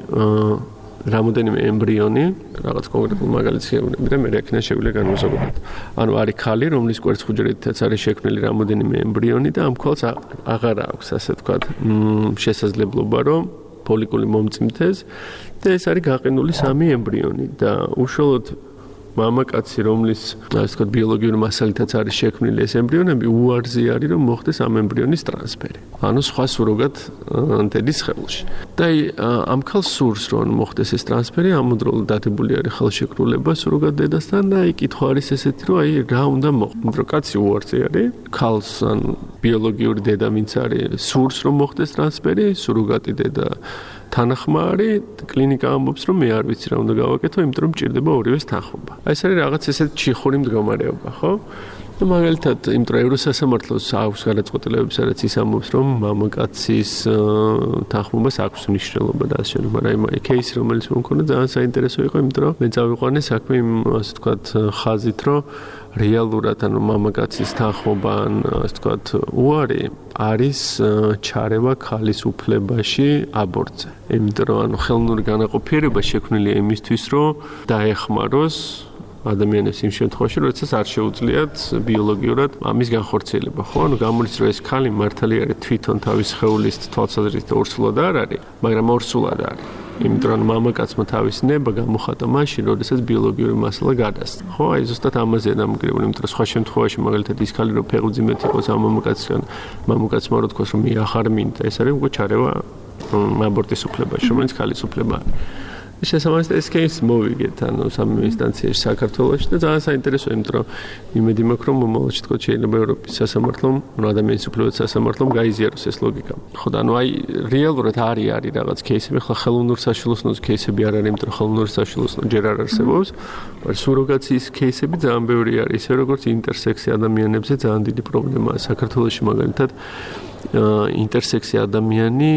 რამოდენიმე ემბრიონი, რაღაც კონკრეტულ მაგალითს შეგვიძლია და მე რეკნა შეგვიძლია განმოსაგებად. ანუ არის ქალი, რომლის კვერცხუჯრედითაც არის შექმნილი რამოდენიმე ემბრიონი და ამ ქალს აღარ აქვს, ასე ვთქვათ, შესაძლებლობა, რომ ფოლიკული მომწიმთეს და ეს არის გაყინული სამი ემბრიონი და უშუალოდ მამაკაცი, რომლის ასე ვთქვათ ბიოლოგიური მასალითაც არის შექმნილი ეს ემბრიონები, უარზე არის რომ მოხდეს ამ ემბრიონის ტრანსფერი. ანუ სხვა სუროგატ დედის ხელში. და ამ ქალს სურს რომ მოხდეს ეს ტრანსფერი, ამოდროულად დადებული არის ხელშეკრულება სუროგატ დედასთან და აი კითხვა არის ესეთი რომ აი რა უნდა მოხდეს. რომ კაცი უარზე არის, ქალს ან ბიოლოგიური დედა ვინც არის, სურს რომ მოხდეს ტრანსფერი, სუროგატი დედა თანახმარი, კლინიკა ამბობს რომ მე არ ვიცი რა უნდა გავაკეთო, იმიტომ რომ მჭირდება ორივეს თანხმობა. აი ეს არის რაღაც ესეთი ჩიხური მდგომარეობა, ხო? და მაგალითად, იმიტომ რომ ევროსასამართლოს აქვს გადაწყვეტილებები, სადაც ის ამბობს რომ მამაკაცის თანხმობას აქვს მნიშვნელობა და ასე შემდეგ, მაგრამ აი кейსი რომელიც მომქონდა ძალიან საინტერესო იყო, იმიტომ რომ მე წავიყვანე საქმე იმ ასე ვთქვათ ხაზით, რომ რეალურად ანუ მამაკაცის თანხმობა ან ასე ვთქვათ უარი არის ჩარევა ქალის უფლებაში აბორტზე. იმიტომ რომ ანუ ხელოვნური განაყოფიერება შექმნილია იმისთვის, რომ დაეხმაროს ადამიანებს იმ შემთხვევაში, როდესაც არ შეუძლიათ ბიოლოგიურად ამის განხორციელება. ხო, ანუ გამოდის რომ ეს ქალი მართალი არის თვითონ თავის სხეულის თვალსაზრისით ორსულად არ არის, მაგრამ ორსულად არის. იმიტომ რომ მამაკაცმა თავის ნება გამოხატა მაშინ, როდესაც ბიოლოგიური მასალა გადასცა. ხო, აი ზუსტად ამაზეა დამოკიდებული, იმიტომ რომ სხვა შემთხვევაში მაგალითად ის ქალი რომ ფეხბურთიმეთ იყოს ამ მამაკაცთან, მამაკაცმა რო თქვას რომ მე ახარ მინდა, ეს არის უკვე ჩარევა აბორტის უფლებაში, რომელიც ქალის უფლებაა. შესაბამისად ეს кейსი მოვიგეთ, ანუ სამი ინსტანციაში საქართველოში და ძალიან საინტერესოა, იმიტომ რომ იმედი მაქვს, რომ მომავალში თქო შეიძლება ევროპის სასამართლომ, ანუ ადამიანის უფლებათა სასამართლომ გაიზიაროს ეს ლოგიკა. ხო, და ანუ აი რეალურად არის არის რაღაც кейსები, ხლა ხელოვნურ საშუალოსნოს кейსები არ არის, იმიტომ რომ ხელოვნური საშუალოსნო ჯერ არ არსებობს, მაგრამ სუროგაციის кейსები ძალიან ბევრი არის, ისე როგორც ინტერსექსი ადამიანებზე ძალიან დიდი პრობლემაა საქართველოში მაგალითად. ინტერსექსი ადამიანი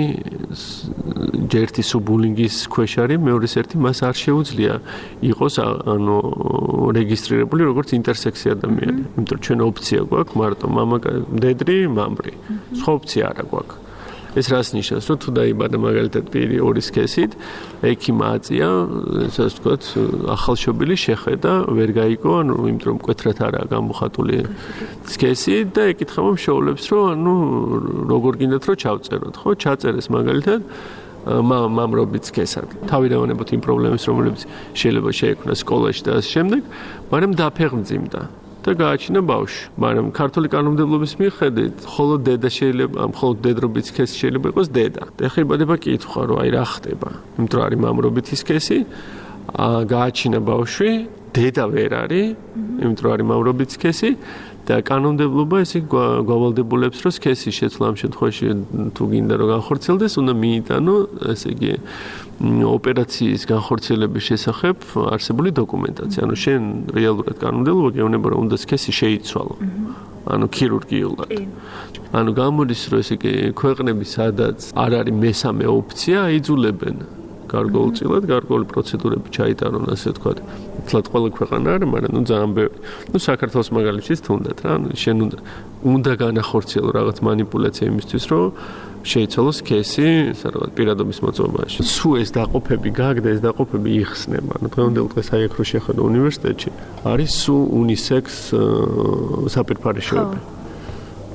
ჯერთი სუბულინგის ქვეშ არის, მეორეს ერთი მას არ შეუძლია იყოს ანუ რეგისტრირებული როგორც ინტერსექსი ადამიანი. იმიტომ რომ ჩვენ ოფცია გვაქვს მარტო მამა მდედრი, მამრი. სხვა ოფცია არ გვაქვს. ეს რას ნიშნავს, რომ თუ დაიბადა მაგალითად პირი ორი სქესით, ექიმ აწია, ასე ვთქვათ, ახალშობილი შეხედა, ვერ გაიგო, ანუ იმიტომ რომ მკვეთრად არაა გამოხატული სქესი და ეკითხება მშობლებს, რომ ანუ როგორ გინდათ რომ ჩავწეროთ, ხო, ჩაწერეს მაგალითად მამრობით სქესად. თავიდანვე იმ პრობლემებს, რომლებიც შეიძლება შეექმნა სკოლაში და ასე შემდეგ, მაგრამ დაფეხმძიმდა. და გააჩინა ბავშვი, მაგრამ ქართული კანონმდებლობის მიხედვით, მხოლოდ დედა შეიძლება, მხოლოდ დედრობით სქესი შეიძლება იყოს დედა. და ეხლა იბადება კითხვა, რომ აი რა ხდება? იმიტომ რომ არის მამრობითი სქესი, გააჩინა ბავშვი, დედა ვერ არის, იმიტომ რომ არის მამრობითი სქესი და კანონმდებლობა ესე გავალდებულებს, რომ სქესის შეცვლა ამ შემთხვევაში თუ გინდა რომ განხორციელდეს, უნდა მიიტანო, ესე იგი ოპერაციის განხორციელების შესახებ არსებული დოკუმენტაცია. ანუ შენ რეალურად კანონმდებლობა გეუბნება, რომ უნდა სქესი შეიცვალო. ანუ ქირურგიულად. ანუ გამოდის, რომ ესე იგი ქვეყნები, სადაც არ არის მესამე ოფცია, იძულებენ გარკვეულწილად, გარკვეული პროცედურები ჩაიტარონ, ასე ვთქვათ. თლად ყველა ქვეყანა არის, მაგრამ ნუ ძალიან ბევრი. ნუ საქართველოს მაგალითშიც თუნდაც რა, შენ უნდა უნდა განახორციელო რაღაც манипуляცია იმისთვის, რომ შეიცვალოს სქესი, რაღაც პირადობის მოწმობაში. სუ ეს დაყოფები გაგდა, ეს დაყოფები იხსნება. ანუ დღევანდელ დღეს აი აქ რო შეხედო უნივერსიტეტში, არის სუ უნისექს საპირფარეშოები.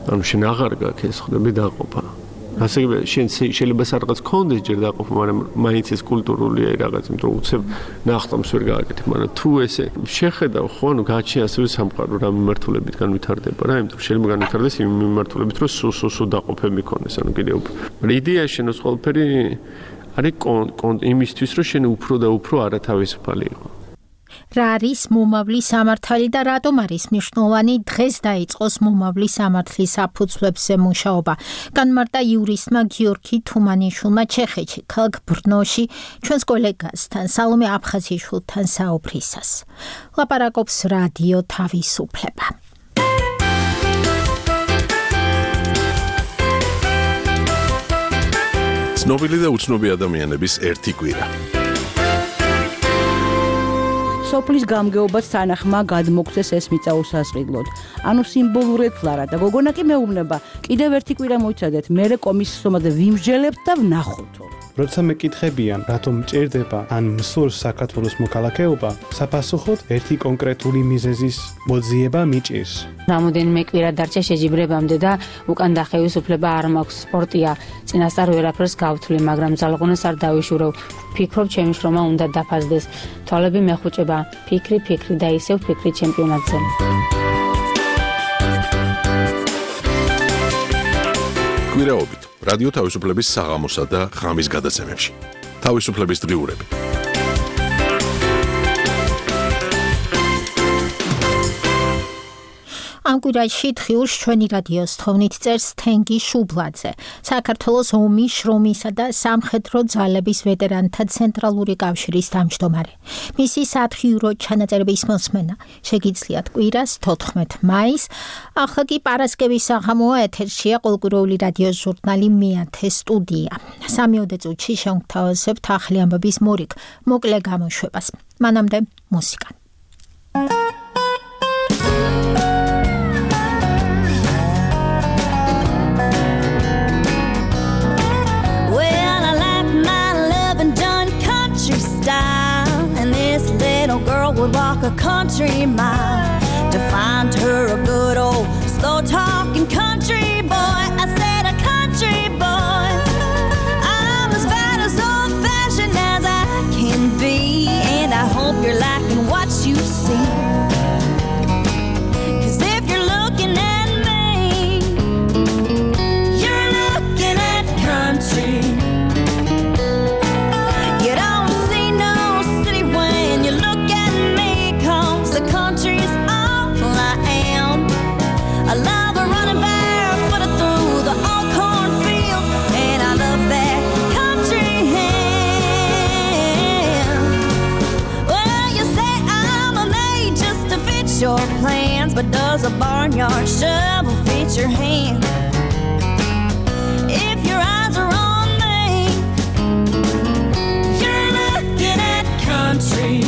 ანუ შენ აღარ გაქვს ეს ხდები დაყოფა. ასე შენ შეიძლება სადღაც კონდეს ჯერ დაყოფა, მაგრამ მაინც ეს კულტურულია რაღაც, იმიტომ რომ უცებ ნახტომს ვერ გააკეთებ, მაგრამ თუ ესე შეხედავ ხო, ანუ გაჩი ასევე სამყარო რა მიმართულებით განვითარდება რა, იმიტომ რომ შეიძლება განვითარდეს იმ მიმართულებით, რომ სულ სულ სულ დაყოფები მქონდეს, ანუ კიდევ უფრო. მაგრამ იდეა შენოს ყველაფერი არის იმისთვის, რომ შენ უფრო და უფრო არათავისუფალი იყო. რა არის მომავლის სამართალი და რატომ არის მნიშვნელოვანი დღეს დაიწყოს მომავლის სამართლის საფუძვლებზე მუშაობა. განმარტა იურისტმა გიორგი თუმანიშვილმა ჩეხეთში, ქალაქ ბრნოში, ჩვენს კოლეგასთან, სალომე აფხაზიშვილთან საუბრისას. ლაპარაკობს რადიო თავისუფლება. ცნობილი და უცნობი ადამიანების ერთი კვირა. სოფლის გამგეობაც თანახმა გადმოგცეს ეს მიწა უსასყიდლოდ. ანუ სიმბოლურად ფლარა და გოგონა კი მეუბნება, კიდევ ერთი კვირა მოიცადეთ, მერე კომისიომაზე ვიმსჯელებთ და ვნახოთო. როცა მეკითხებიან, რატომ მჭირდება ან მსურს საქართველოს მოქალაქეობა, საფასუხოდ ერთი კონკრეტული მიზეზის მოძიება მიჭირს. რამოდენიმე კვირა დარჩა შეჯიბრებამდე და უკან დახევის უფლება არ მაქვს. სპორტია, წინასწარ ვერაფერს გავთვლი, მაგრამ ძალღონას არ დავიშურევ. ფიქრობ, ჩემი შრომა უნდა დაფასდეს. თვალები მეხუჭება, ფიქრი, ფიქრი და ისევ ფიქრი ჩემპიონატზე. კვირაობით რადიო თავისუფლების საღამოსა და ღამის გადაცემებში. თავისუფლების დღიურები. ამ კვირაში დღიურს ჩვენი რადიოს თხოვნით წერს თენგი შუბლაძე, საქართველოს ომის, შრომისა და სამხედრო ძალების ვეტერანთა ცენტრალური კავშირის თავმჯდომარე. მისი სათხიურო ჩანაწერების მოსმენა შეგიძლიათ კვირას თოთხმეტ მაისს. ახლა კი პარასკევის საღამოა, ეთერშია ყოველკვირეული რადიო ჟურნალი მეათე სტუდია. სამიოდე წუთში შევთავაზებთ ახალი ამბების მორიგ მოკლე გამოშვებას. მანამდე მუსიკა. Would walk a country mile to find her a good old slow talking country boy. I said a country boy. I'm as bad as old fashioned as I can be, and I hope you're liking what you see. 'Cause if you're looking at me, you're looking at country. Your plans, but does a barnyard shovel fit your hand? If your eyes are on me, you're looking at country.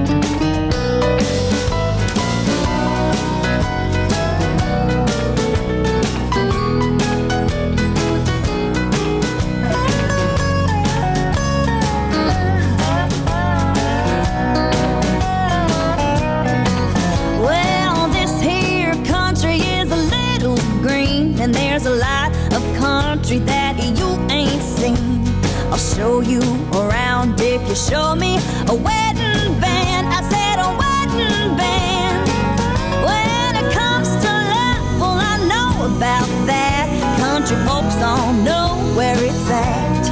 And there's a lot of country that you ain't seen. I'll show you around if you show me a wedding band. I said a wedding band. When it comes to love, well, I know about that. Country folks all know where it's at.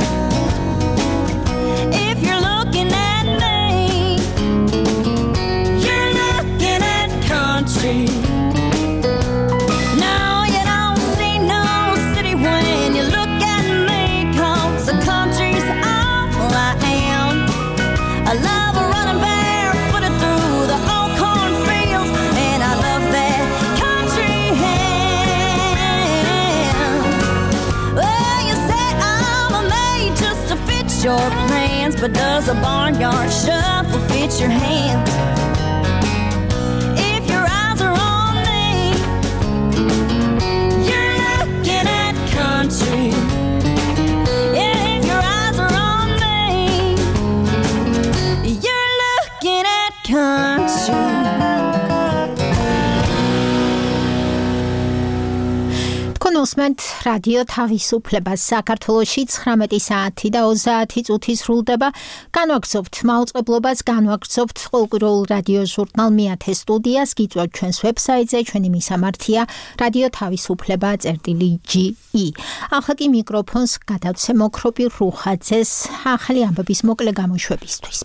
If you're looking at me, you're looking at country. I love running barefooted through the old cornfields, and I love that country hand. Well, you say I'm made just to fit your plans, but does a barnyard shuffle fit your hands? If your eyes are on me, you're looking at country. გისმენთ რადიო თავისუფლებას. საქართველოში ცხრამეტი საათი და ოცდაათი წუთი სრულდება. განვაგრძობთ მაუწყებლობას, განვაგრძობთ ყოველკვირეულ რადიო ჟურნალ მეათე სტუდიას. გიწვევთ ჩვენს ვებსაიტზე, ჩვენი მისამართია რადიო თავისუფლება წერტილი ჯი ი. ახლა კი მიკროფონს გადავცემ ოქროპირ რუხაძეს ახალი ამბების მოკლე გამოშვებისთვის.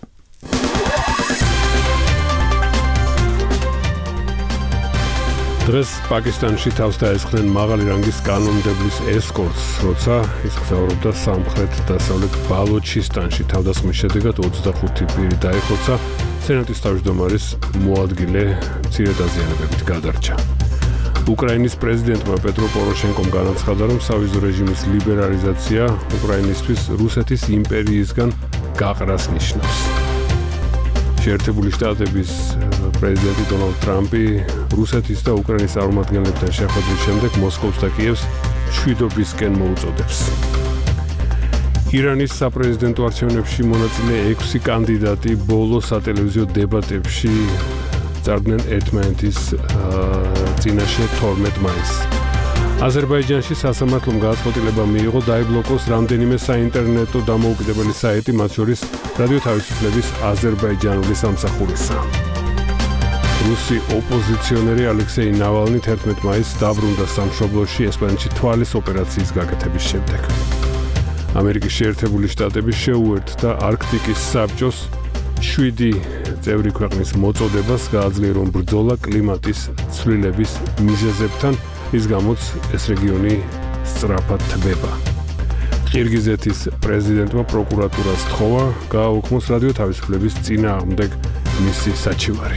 დღეს პაკისტანში თავს დაესხნენ მაღალი რანგის კანონმდებლის ესკორტს, როცა ის გზაურობდა სამხრეთ-დასავლეთ ბალოჩისტანში. თავდასხმის შედეგად ოცდახუთი პირი დაეხოცა, სენატის თავმჯდომარის მოადგილე მცირე დაზიანებებით გადარჩა. უკრაინის პრეზიდენტმა პეტრო პოროშენკომ განაცხადა, რომ სავიზო რეჟიმის ლიბერალიზაცია უკრაინისთვის რუსეთის იმპერიისგან გაყრას ნიშნავს. შეერთებული შტატების პრეზიდენტი დონალდ ტრამპი რუსეთის და უკრაინის წარმომადგენლებთან შეხვედრის შემდეგ მოსკოვს და კიევს მშვიდობისკენ მოუწოდებს. ირანის საპრეზიდენტო არჩევნებში მონაწილე ექვსი კანდიდატი ბოლო სატელევიზიო დებატებში წარდგნენ ერთმანეთის წინაშე თორმეტ მაისს. აზერბაიჯანში სასამართლომ გადაწყვეტილება მიიღო დაიბლოკოს რამდენიმე საინტერნეტო დამოუკიდებელი საიტი, მათ შორის რადიო თავისუფლების აზერბაიჯანული სამსახურისა. რუსი ოპოზიციონერი ალექსეი ნავალნი თერთმეტ მაისს დაბრუნდა სამშობლოში ესპანეთში თვალის ოპერაციის გაკეთების შემდეგ. ამერიკის შეერთებული შტატები შეუერთდა არქტიკის საბჭოს შვიდი წევრი ქვეყნის მოწოდებას, გააძლიერონ ბრძოლა კლიმატის ცვლილების მიზეზებთან, ის გამოც ეს რეგიონი სწრაფად თბება. ყირგიზეთის პრეზიდენტმა პროკურატურას სთხოვა გააუქმოს რადიო თავისუფლების წინააღმდეგ მისი საჩივარი.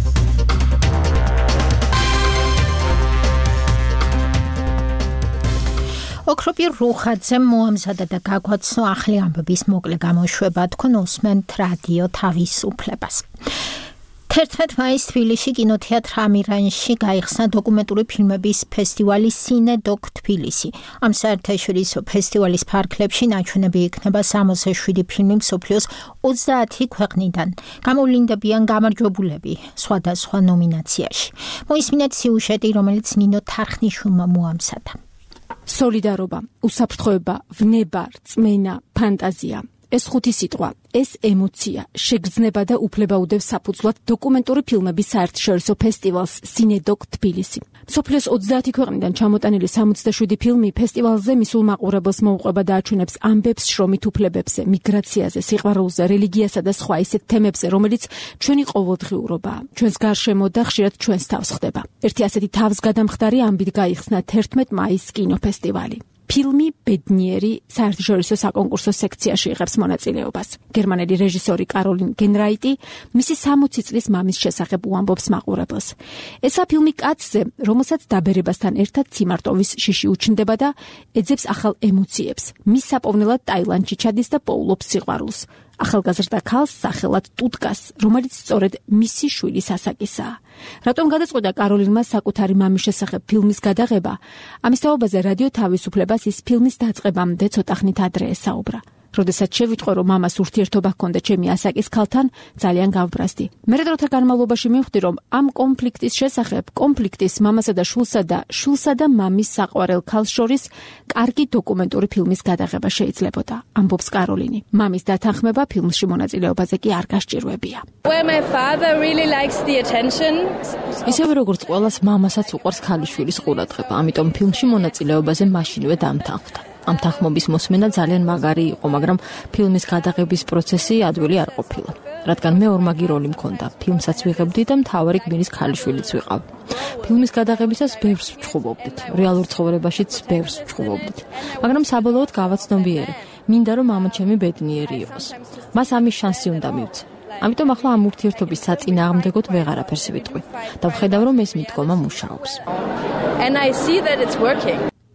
ოქროპირ რუხაძემ მოამზადა და გაგვაცნო ახალი ამბების მოკლე გამოშვება. თქვენ უსმენთ რადიო თავისუფლებას. თერთმეტ მაისს თბილისში კინოთეატრ ამირანში გაიხსნა დოკუმენტური ფილმების ფესტივალი სინედოკ თბილისი. ამ საერთაშორისო ფესტივალის ფარგლებში ნაჩვენები იქნება სამოცდაშვიდი ფილმი მსოფლიოს ოცდაათი ქვეყნიდან. გამოვლინდებიან გამარჯვებულები სხვადასხვა ნომინაციაში. მოისმინეთ სიუჟეტი, რომელიც ნინო თარხნიშვილმა მოამზადა. სოლიდარობა, უსაფრთხოება, ვნება, რწმენა, ფანტაზია. ეს ხუთი სიტყვა, ეს ემოცია, შეგრძნება და უფლება უდევს საფუძვლად დოკუმენტური ფილმების საერთაშორისო ფესტივალს სინედოკ თბილისი. მსოფლიოს ოცდაათი ქვეყნიდან ჩამოტანილი სამოცდაშვიდი ფილმი ფესტივალზე მისულ მაყურებელს მოუყვება და აჩვენებს ამბებს შრომით უფლებებზე, მიგრაციაზე, სიყვარულზე, რელიგიასა და სხვა ისეთ თემებზე, რომელიც ჩვენი ყოველდღიურობაა, ჩვენს გარშემო და ხშირად ჩვენს თავს ხდება. ერთი ასეთი თავსგადამხდარი ამბით გაიხსნა თერთმეტ მაისს კინოფესტივალი. ფილმი ბედნიერი საერთაშორისო საკონკურსო სექციაში იღებს მონაწილეობას. გერმანელი რეჟისორი კაროლინ გენრაიტი მისი სამოცი წლის მამის შესახებ უამბობს მაყურებელს. ესა ფილმი კაცზე, რომელსაც დაბერებასთან ერთად ციმარტოვის შიში უჩნდება და ეძებს ახალ ემოციებს. მის საპოვნელად ტაილანდში ჩადის და პოულობს სიყვარულს. ახალგაზრდა ქალს სახელად ტუტკას, რომელიც სწორედ მისი შვილის ასაკისაა. რატომ გადაწყვიტა კაროლინმა საკუთარი მამის შესახებ ფილმის გადაღება? ამის თაობაზე რადიო თავისუფლებას ის ფილმის დაწყებამდე ცოტა ხნით ადრე ესაუბრა. როდესაც შევიტყვე, რომ მამას ურთიერთობა ჰქონდა ჩემი ასაკის ქალთან, ძალიან გავბრაზდი. მერე დროთა განმავლობაში მივხვდი, რომ ამ კონფლიქტის შესახებ, კონფლიქტის მამასა და შვილსა და შვილსა და მამის საყვარელ ქალს შორის კარგი დოკუმენტური ფილმის გადაღება შეიძლებოდა, ამბობს კაროლინი. მამის დათანხმება ფილმში მონაწილეობაზე კი არ გასჭირვებია. ისევე როგორც ყველას მამასაც უყვარს ქალიშვილის ყურადღება, ამიტომ ფილმში მონაწილეობაზე მაშინვე დამთანხმდა. ამ თანხმობის მოსმენა ძალიან მაგარი იყო, მაგრამ ფილმის გადაღების პროცესი ადვილი არ ყოფილა. რადგან მე ორმაგი როლი მქონდა, ფილმსაც ვიღებდი და მთავარი გმირის ქალიშვილიც ვიყავ. ფილმის გადაღებისას ბევრს ვჩხუბობდით, რეალურ ცხოვრებაშიც ბევრს ვჩხუბობდით, მაგრამ საბოლოოდ გავაცნობიერე, მინდა რომ მამაჩემი ბედნიერი იყოს. მას ამის შანსი უნდა მივცე. ამიტომ ახლა ამ ურთიერთობის საწინააღმდეგოდ ვეღარაფერს ვიტყვი და ვხედავ, რომ ეს მიდგომა მუშაობს.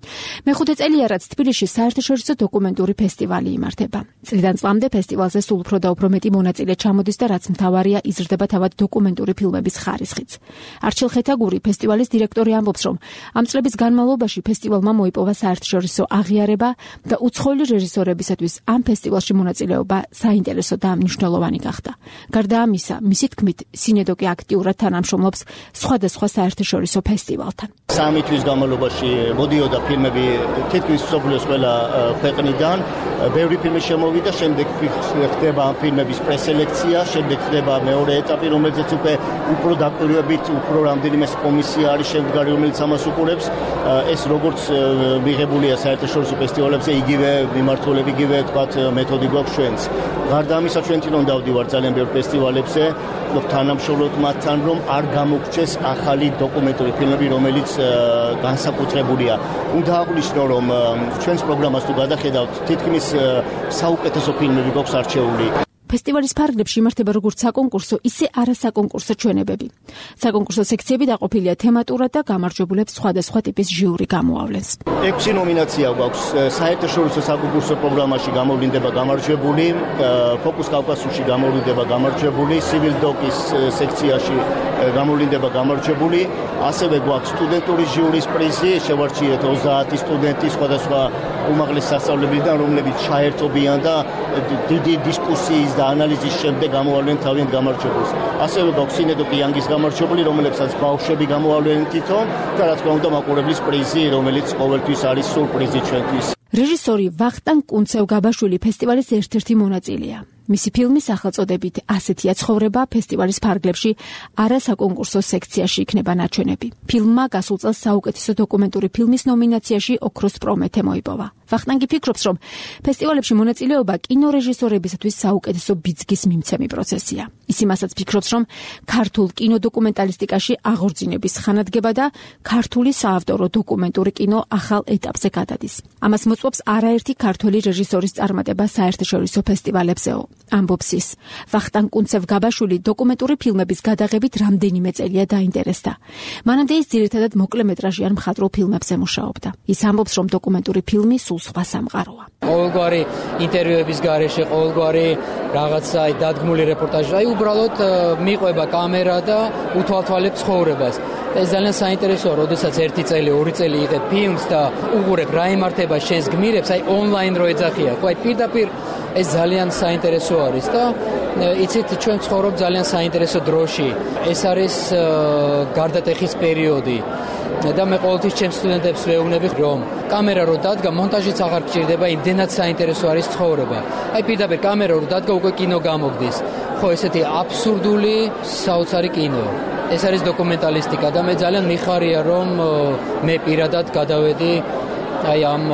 მეხუთე წელია, რაც თბილისში საერთაშორისო დოკუმენტური ფესტივალი იმართება. წლიდან წლამდე ფესტივალზე სულ უფრო და უფრო მეტი მონაწილე ჩამოდის და რაც მთავარია, იზრდება თავად დოკუმენტური ფილმების ხარისხიც. არჩილ ხეთაგური, ფესტივალის დირექტორი, ამბობს, რომ ამ წლების განმავლობაში ფესტივალმა მოიპოვა საერთაშორისო აღიარება და უცხოელი რეჟისორებისათვის ამ ფესტივალში მონაწილეობა საინტერესო და მნიშვნელოვანი გახდა. გარდა ამისა, მისი თქმით, სინედოკი აქტიურად თანამშრომლობს სხვადასხვა საერთაშორისო ფესტივალთან. სამი თვის განმავლობაში მოდიოდა ფილმები თითქმის მსოფლიოს ყველა ქვეყნიდან, ბევრი ფილმი შემოვიდა, შემდეგ ხდება ამ ფილმების პრესელექცია, შემდეგ ხდება მეორე ეტაპი, რომელზეც უკვე უფრო დაკვირვებით, უფრო რამდენიმე კომისია არის შემდგარი, რომელიც ამას უყურებს. ეს როგორც მიღებულია საერთაშორისო ფესტივალებზე, იგივე მიმართულები, იგივე თქვათ მეთოდი გვაქვს ჩვენც. გარდა ამისა, ჩვენ თვითონ დავდივართ ძალიან ბევრ ფესტივალებზე, თანამშრომლობთ მათთან, რომ არ გამოგრჩეს ახალი დოკუმენტური ფილმები, რომელიც განსაკუთრებულია. უნდა აღვნიშნო, რომ ჩვენს პროგრამას თუ გადახედავთ, თითქმის საუკეთესო ფილმები გვაქვს არჩეული. ფესტივალის ფარგლებში იმართება როგორც საკონკურსო, ისე არასაკონკურსო ჩვენებები. საკონკურსო სექციები დაყოფილია თემატურად და გამარჯვებულებს სხვადასხვა ტიპის ჟიური გამოავლენს. ექვსი ნომინაცია გვაქვს საერთაშორისო საკონკურსო პროგრამაში გამოვლინდება გამარჯვებული, ფოკუს კავკასიაში გამოვლინდება გამარჯვებული, civil doc-ის სექციაში გამოვლინდება გამარჯვებული, ასევე გვაქვს სტუდენტური ჟიურის პრიზი, შევარჩიეთ ოცდაათი სტუდენტი სხვადასხვა უმაღლეს სასწავლებელიდან, რომლებიც ჩაერთობიან და დიდი დისკუსიის და ანალიზის შემდეგ გამოავლენ თავიანთ გამარჯვებულს. ასევე გვაქვს სინედოკი იანგის გამარჯვებული, რომელებსაც ბავშვები გამოავლენენ თვითონ და რა თქმა უნდა მაყურებლის პრიზი, რომელიც ყოველთვის არის სურპრიზი ჩვენთვის. რეჟისორი ვახტანგ კუნცევ-გაბაშვილი ფესტივალის ერთ-ერთი მონაწილეა. მისი ფილმი სახელწოდებით ასეთია ცხოვრება ფესტივალის ფარგლებში არასაკონკურსო სექციაში იქნება ნაჩვენები. ფილმმა გასულ წელს საუკეთესო დოკუმენტური ფილმის ნომინაციაში ოქროს პრომეთე მოიპოვა. ვახტანგი ფიქრობს, რომ ფესტივალებში მონაწილეობა კინორეჟისორებისათვის საუკეთესო ბიძგის მიმცემი პროცესია. ის იმასაც ფიქრობს, რომ ქართულ კინოდოკუმენტალისტიკაში აღორძინების ხანადგება და ქართული საავტორო დოკუმენტური კინო ახალ ეტაპზე გადადის. ამას მოწმობს არაერთი ქართველი რეჟისორის წარმატება საერთაშორისო ფესტივალებზეო. ამბობს ის. ვახტანგ კუნცევ-გაბაშვილი დოკუმენტური ფილმების გადაღებით რამდენიმე წელია დაინტერესდა. მანამდე ის ძირითადად მოკლემეტრაჟიან მხატვრულ ფილმებზე მუშაობდა. ის ამბობს, რომ დოკუმენტური ფილმი სულ სხვა სამყაროა. ყოველგვარი ინტერვიუების გარეშე, ყოველგვარი რაღაცა დადგმული რეპორტაჟი, აი უბრალოდ მიყვება კამერა და უთვალთვალებ ცხოვრებას. ეს ძალიან საინტერესოა, როდესაც ერთი წელი, ორი წელი იღებ ფილმს და უყურებ რა იმართება შენს გმირებს, აი ონლაინ რო ეძახია, ხო აი პირდაპირ ეს ძალიან საინტერესო არის და იცით ჩვენ ცხოვრობ ძალიან საინტერესო დროში. ეს არის გარდატეხის პერიოდი. და მე ყოველთვის ჩემს სტუდენტებს ვეუბნები, რომ კამერა რო დადგა, მონტაჟიც აღარ გჭირდება, იმდენად საინტერესო არის ცხოვრება. აი პირდაპირ კამერა რო დადგა, უკვე კინო გამოგდის. ხო, ესეთი აბსურდული საოცარი კინო. ეს არის დოკუმენტალისტიკა და მე ძალიან მიხარია, რომ მე პირადად გადავედი აი ამ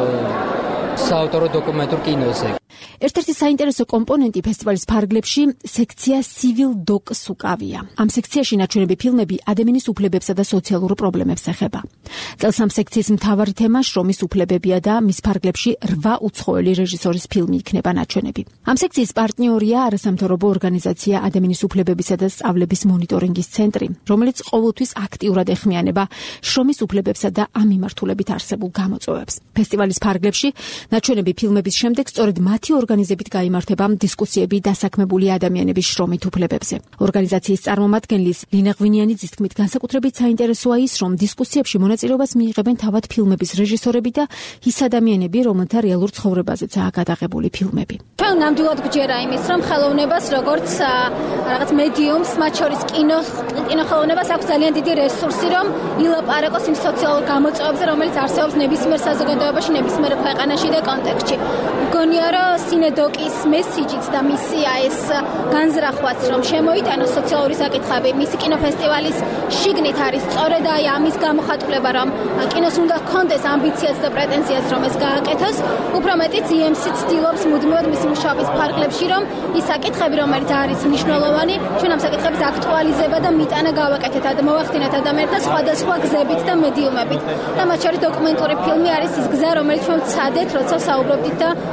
საავტორო დოკუმენტურ კინოზე. ერთ-ერთი საინტერესო კომპონენტი ფესტივალის ფარგლებში სექცია Civil Doc-ს უკავია. ამ სექციაში ნაჩვენები ფილმები ადამიანის უფლებებსა და სოციალურ პრობლემებს ეხება. წელს ამ სექციის მთავარი თემა შრომის უფლებებია და მის ფარგლებში რვა უცხოელი რეჟისორის ფილმი იქნება ნაჩვენები. ამ სექციის პარტნიორია არასამთავრობო ორგანიზაცია ადამიანის უფლებებისა და სწავლების მონიტორინგის ცენტრი, რომელიც ყოველთვის აქტიურად ეხმიანება შრომის უფლებებსა და ამ მიმართულებით არსებულ გამოწვევებს. ფესტივალის ფარგლებში ნაჩვენები ფილმების შემდეგ სწორედ მათი ორგანიზებით გაიმართება დისკუსიები დასაქმებული ადამიანების შრომით უფლებებზე. ორგანიზაციის წარმომადგენლის ლინა ღვინიანიძის თქმით, განსაკუთრებით საინტერესოა ის, რომ დისკუსიებში მონაწილეობას მიიღებენ თავად ფილმების რეჟისორები და ის ადამიანები, რომელთა რეალურ ცხოვრებაზეცაა გადაღებული ფილმები. ჩვენ ნამდვილად გვჯერა იმის, რომ ხელოვნებას როგორც რაღაც მედიუმს, მათ შორის კინო კინოხელოვნებას აქვს ძალიან დიდი რესურსი, რომ ილაპარაკოს იმ სოციალურ გამოწვევებზე, რომელიც არსებობს ნებისმიერ საზოგადოებაში, ნებისმიერ ქვეყანაში და კონტექსტში. მგონია, რომ სინედოკის მესიჯიც და მისია ეს განზრახვაც, რომ შემოიტანოს სოციალური საკითხები, მისი კინოფესტივალის შიგნით არის სწორედ აი ამის გამოხატულება, რომ კინოს უნდა ჰქონდეს ამბიციაც და პრეტენზიაც, რომ ეს გააკეთოს. უფრო მეტიც ი ემ სი ცდილობს მუდმივად მისი მუშაობის ფარგლებში, რომ ის საკითხები, რომელიც არის მნიშვნელოვანი, ჩვენ ამ საკითხების აქტუალიზება და მიტანა გავაკეთეთ და მოვახდინეთ ადამიანთა სხვადასხვა გზებით და მედიუმებით. და მათ შორის დოკუმენტური ფილმი არის ის გზა, რომელიც ჩვენ ვცადეთ, როცა საუბრობდით და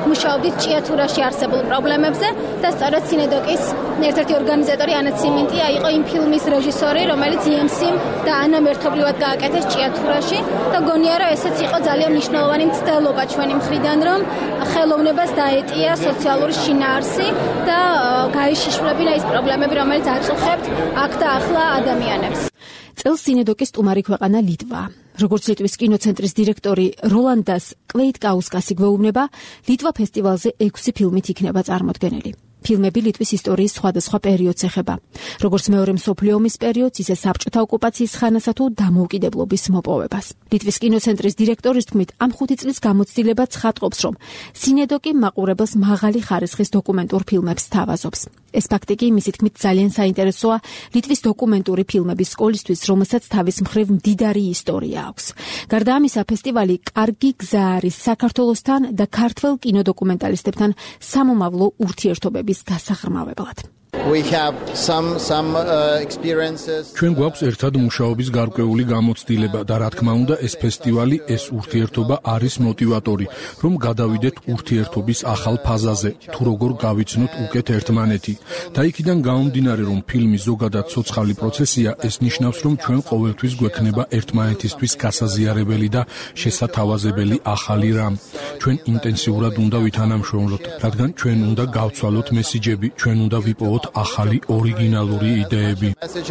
მუშაობდით ჭიათურაში არსებულ პრობლემებზე და სწორედ სინედოკის ერთ-ერთი ორგანიზატორი ანა ციმენტია იყო იმ ფილმის რეჟისორი, რომელიც ი ემ სი-მ და ანამ ერთობლივად გააკეთეს ჭიათურაში და გონია რომ ესეც იყო ძალიან მნიშვნელოვანი მცდელობა ჩვენი მხრიდან, რომ ხელოვნებას დაეტია სოციალური შინაარსი და გაეშიშვრებინა ის პრობლემები, რომელიც აწუხებთ აქ და ახლა ადამიანებს. წელს სინედოკის სტუმარი ქვეყანა ლიტვა. როგორც ლიტვის კინოცენტრის დირექტორი როლანდას კვეიტკაუსკასი გვეუბნება, ლიტვა ფესტივალზე ექვსი ფილმით იქნება წარმოდგენილი. ფილმები ლიტვის ისტორიის სხვადასხვა პერიოდს ეხება. როგორც მეორე მსოფლიო ომის პერიოდს, ისე საბჭოთა ოკუპაციის ხანასა თუ დამოუკიდებლობის მოპოვებას. ლიტვის კინოცენტრის დირექტორის თქმით, ამ ხუთი წლის გამოცდილება ცხადყოფს, რომ სინედოკი მაყურებელს მაღალი ხარისხის დოკუმენტურ ფილმებს სთავაზობს. ეს ფაქტი კი მისი თქმით ძალიან საინტერესოა ლიტვის დოკუმენტური ფილმების სკოლისთვის, რომელსაც თავის მხრივ მდიდარი ისტორია აქვს. გარდა ამისა, ფესტივალი კარგი გზა არის საქართველოსთან და ქართველ კინოდოკუმენტალისტებთან სამომავლო ურთიერთობების გასაღრმავებლად. We have some some uh, experiences. ჩვენ გვაქვს ერთად მუშაობის გარკვეული გამოცდილება და რა თქმა უნდა ეს ფესტივალი, ეს ურთიერთობა არის მოტივატორი, რომ გადავიდეთ ურთიერთობის ახალ ფაზაზე, თუ როგორ გავიცნოთ უკეთ ერთმანეთი. და იქიდან გამომდინარე, რომ ფილმი ზოგადად ცოცხალი პროცესია, ეს ნიშნავს, რომ ჩვენ ყოველთვის გვექნება ერთმანეთისთვის გასაზიარებელი და შესათავაზებელი ახალი რამ. ჩვენ ინტენსიურად უნდა ვითანამშრომლოთ, რადგან ჩვენ უნდა გავცვალოთ მესიჯები, ჩვენ უნდა ვიპოვოთ ახალი ორიგინალური იდეები.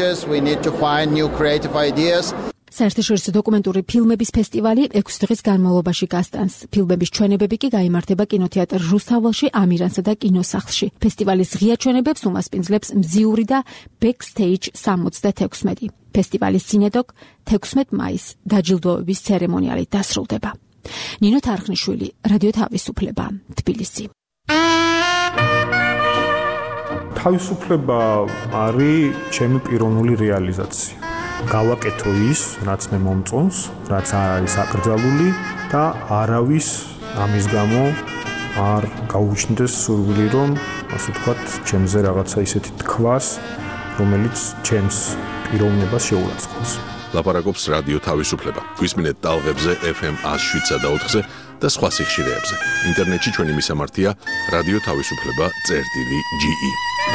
საერთაშორისო დოკუმენტური ფილმების ფესტივალი ექვსი დღის განმავლობაში გასტანს. ფილმების ჩვენებები კი გაიმართება კინოთეატრ რუსთაველში, ამირანსა და კინოსახლში. ფესტივალის ღია ჩვენებებს უმასპინძლებს მზიური და Backstage სამოცდათექვსმეტი. ფესტივალის სინედოკ თექვსმეტ მაისს დაჯილდოების ცერემონიალით დასრულდება. ნინო თარხნიშვილი, რადიო თავისუფლება, თბილისი. თავისუფლება არის ჩემი პიროვნული რეალიზაცია. გავაკეთო ის, რაც მე მომწონს, რაც არ არის აკრძალული და არავის ამის გამო არ გაუჩნდეს სურვილი, რომ ასე ვთქვათ, ჩემზე რაღაცა ისეთი თქვას, რომელიც ჩემს პიროვნებას შეურაცხყოფს. ლაპარაკობს რადიო თავისუფლება. გვისმინეთ ტალღებზე ეფ ემ ას შვიდსა და ოთხზე და სხვა სიხშირეებზე. ინტერნეტში ჩვენი მისამართია რადიო თავისუფლება წერტილი ჯი ი.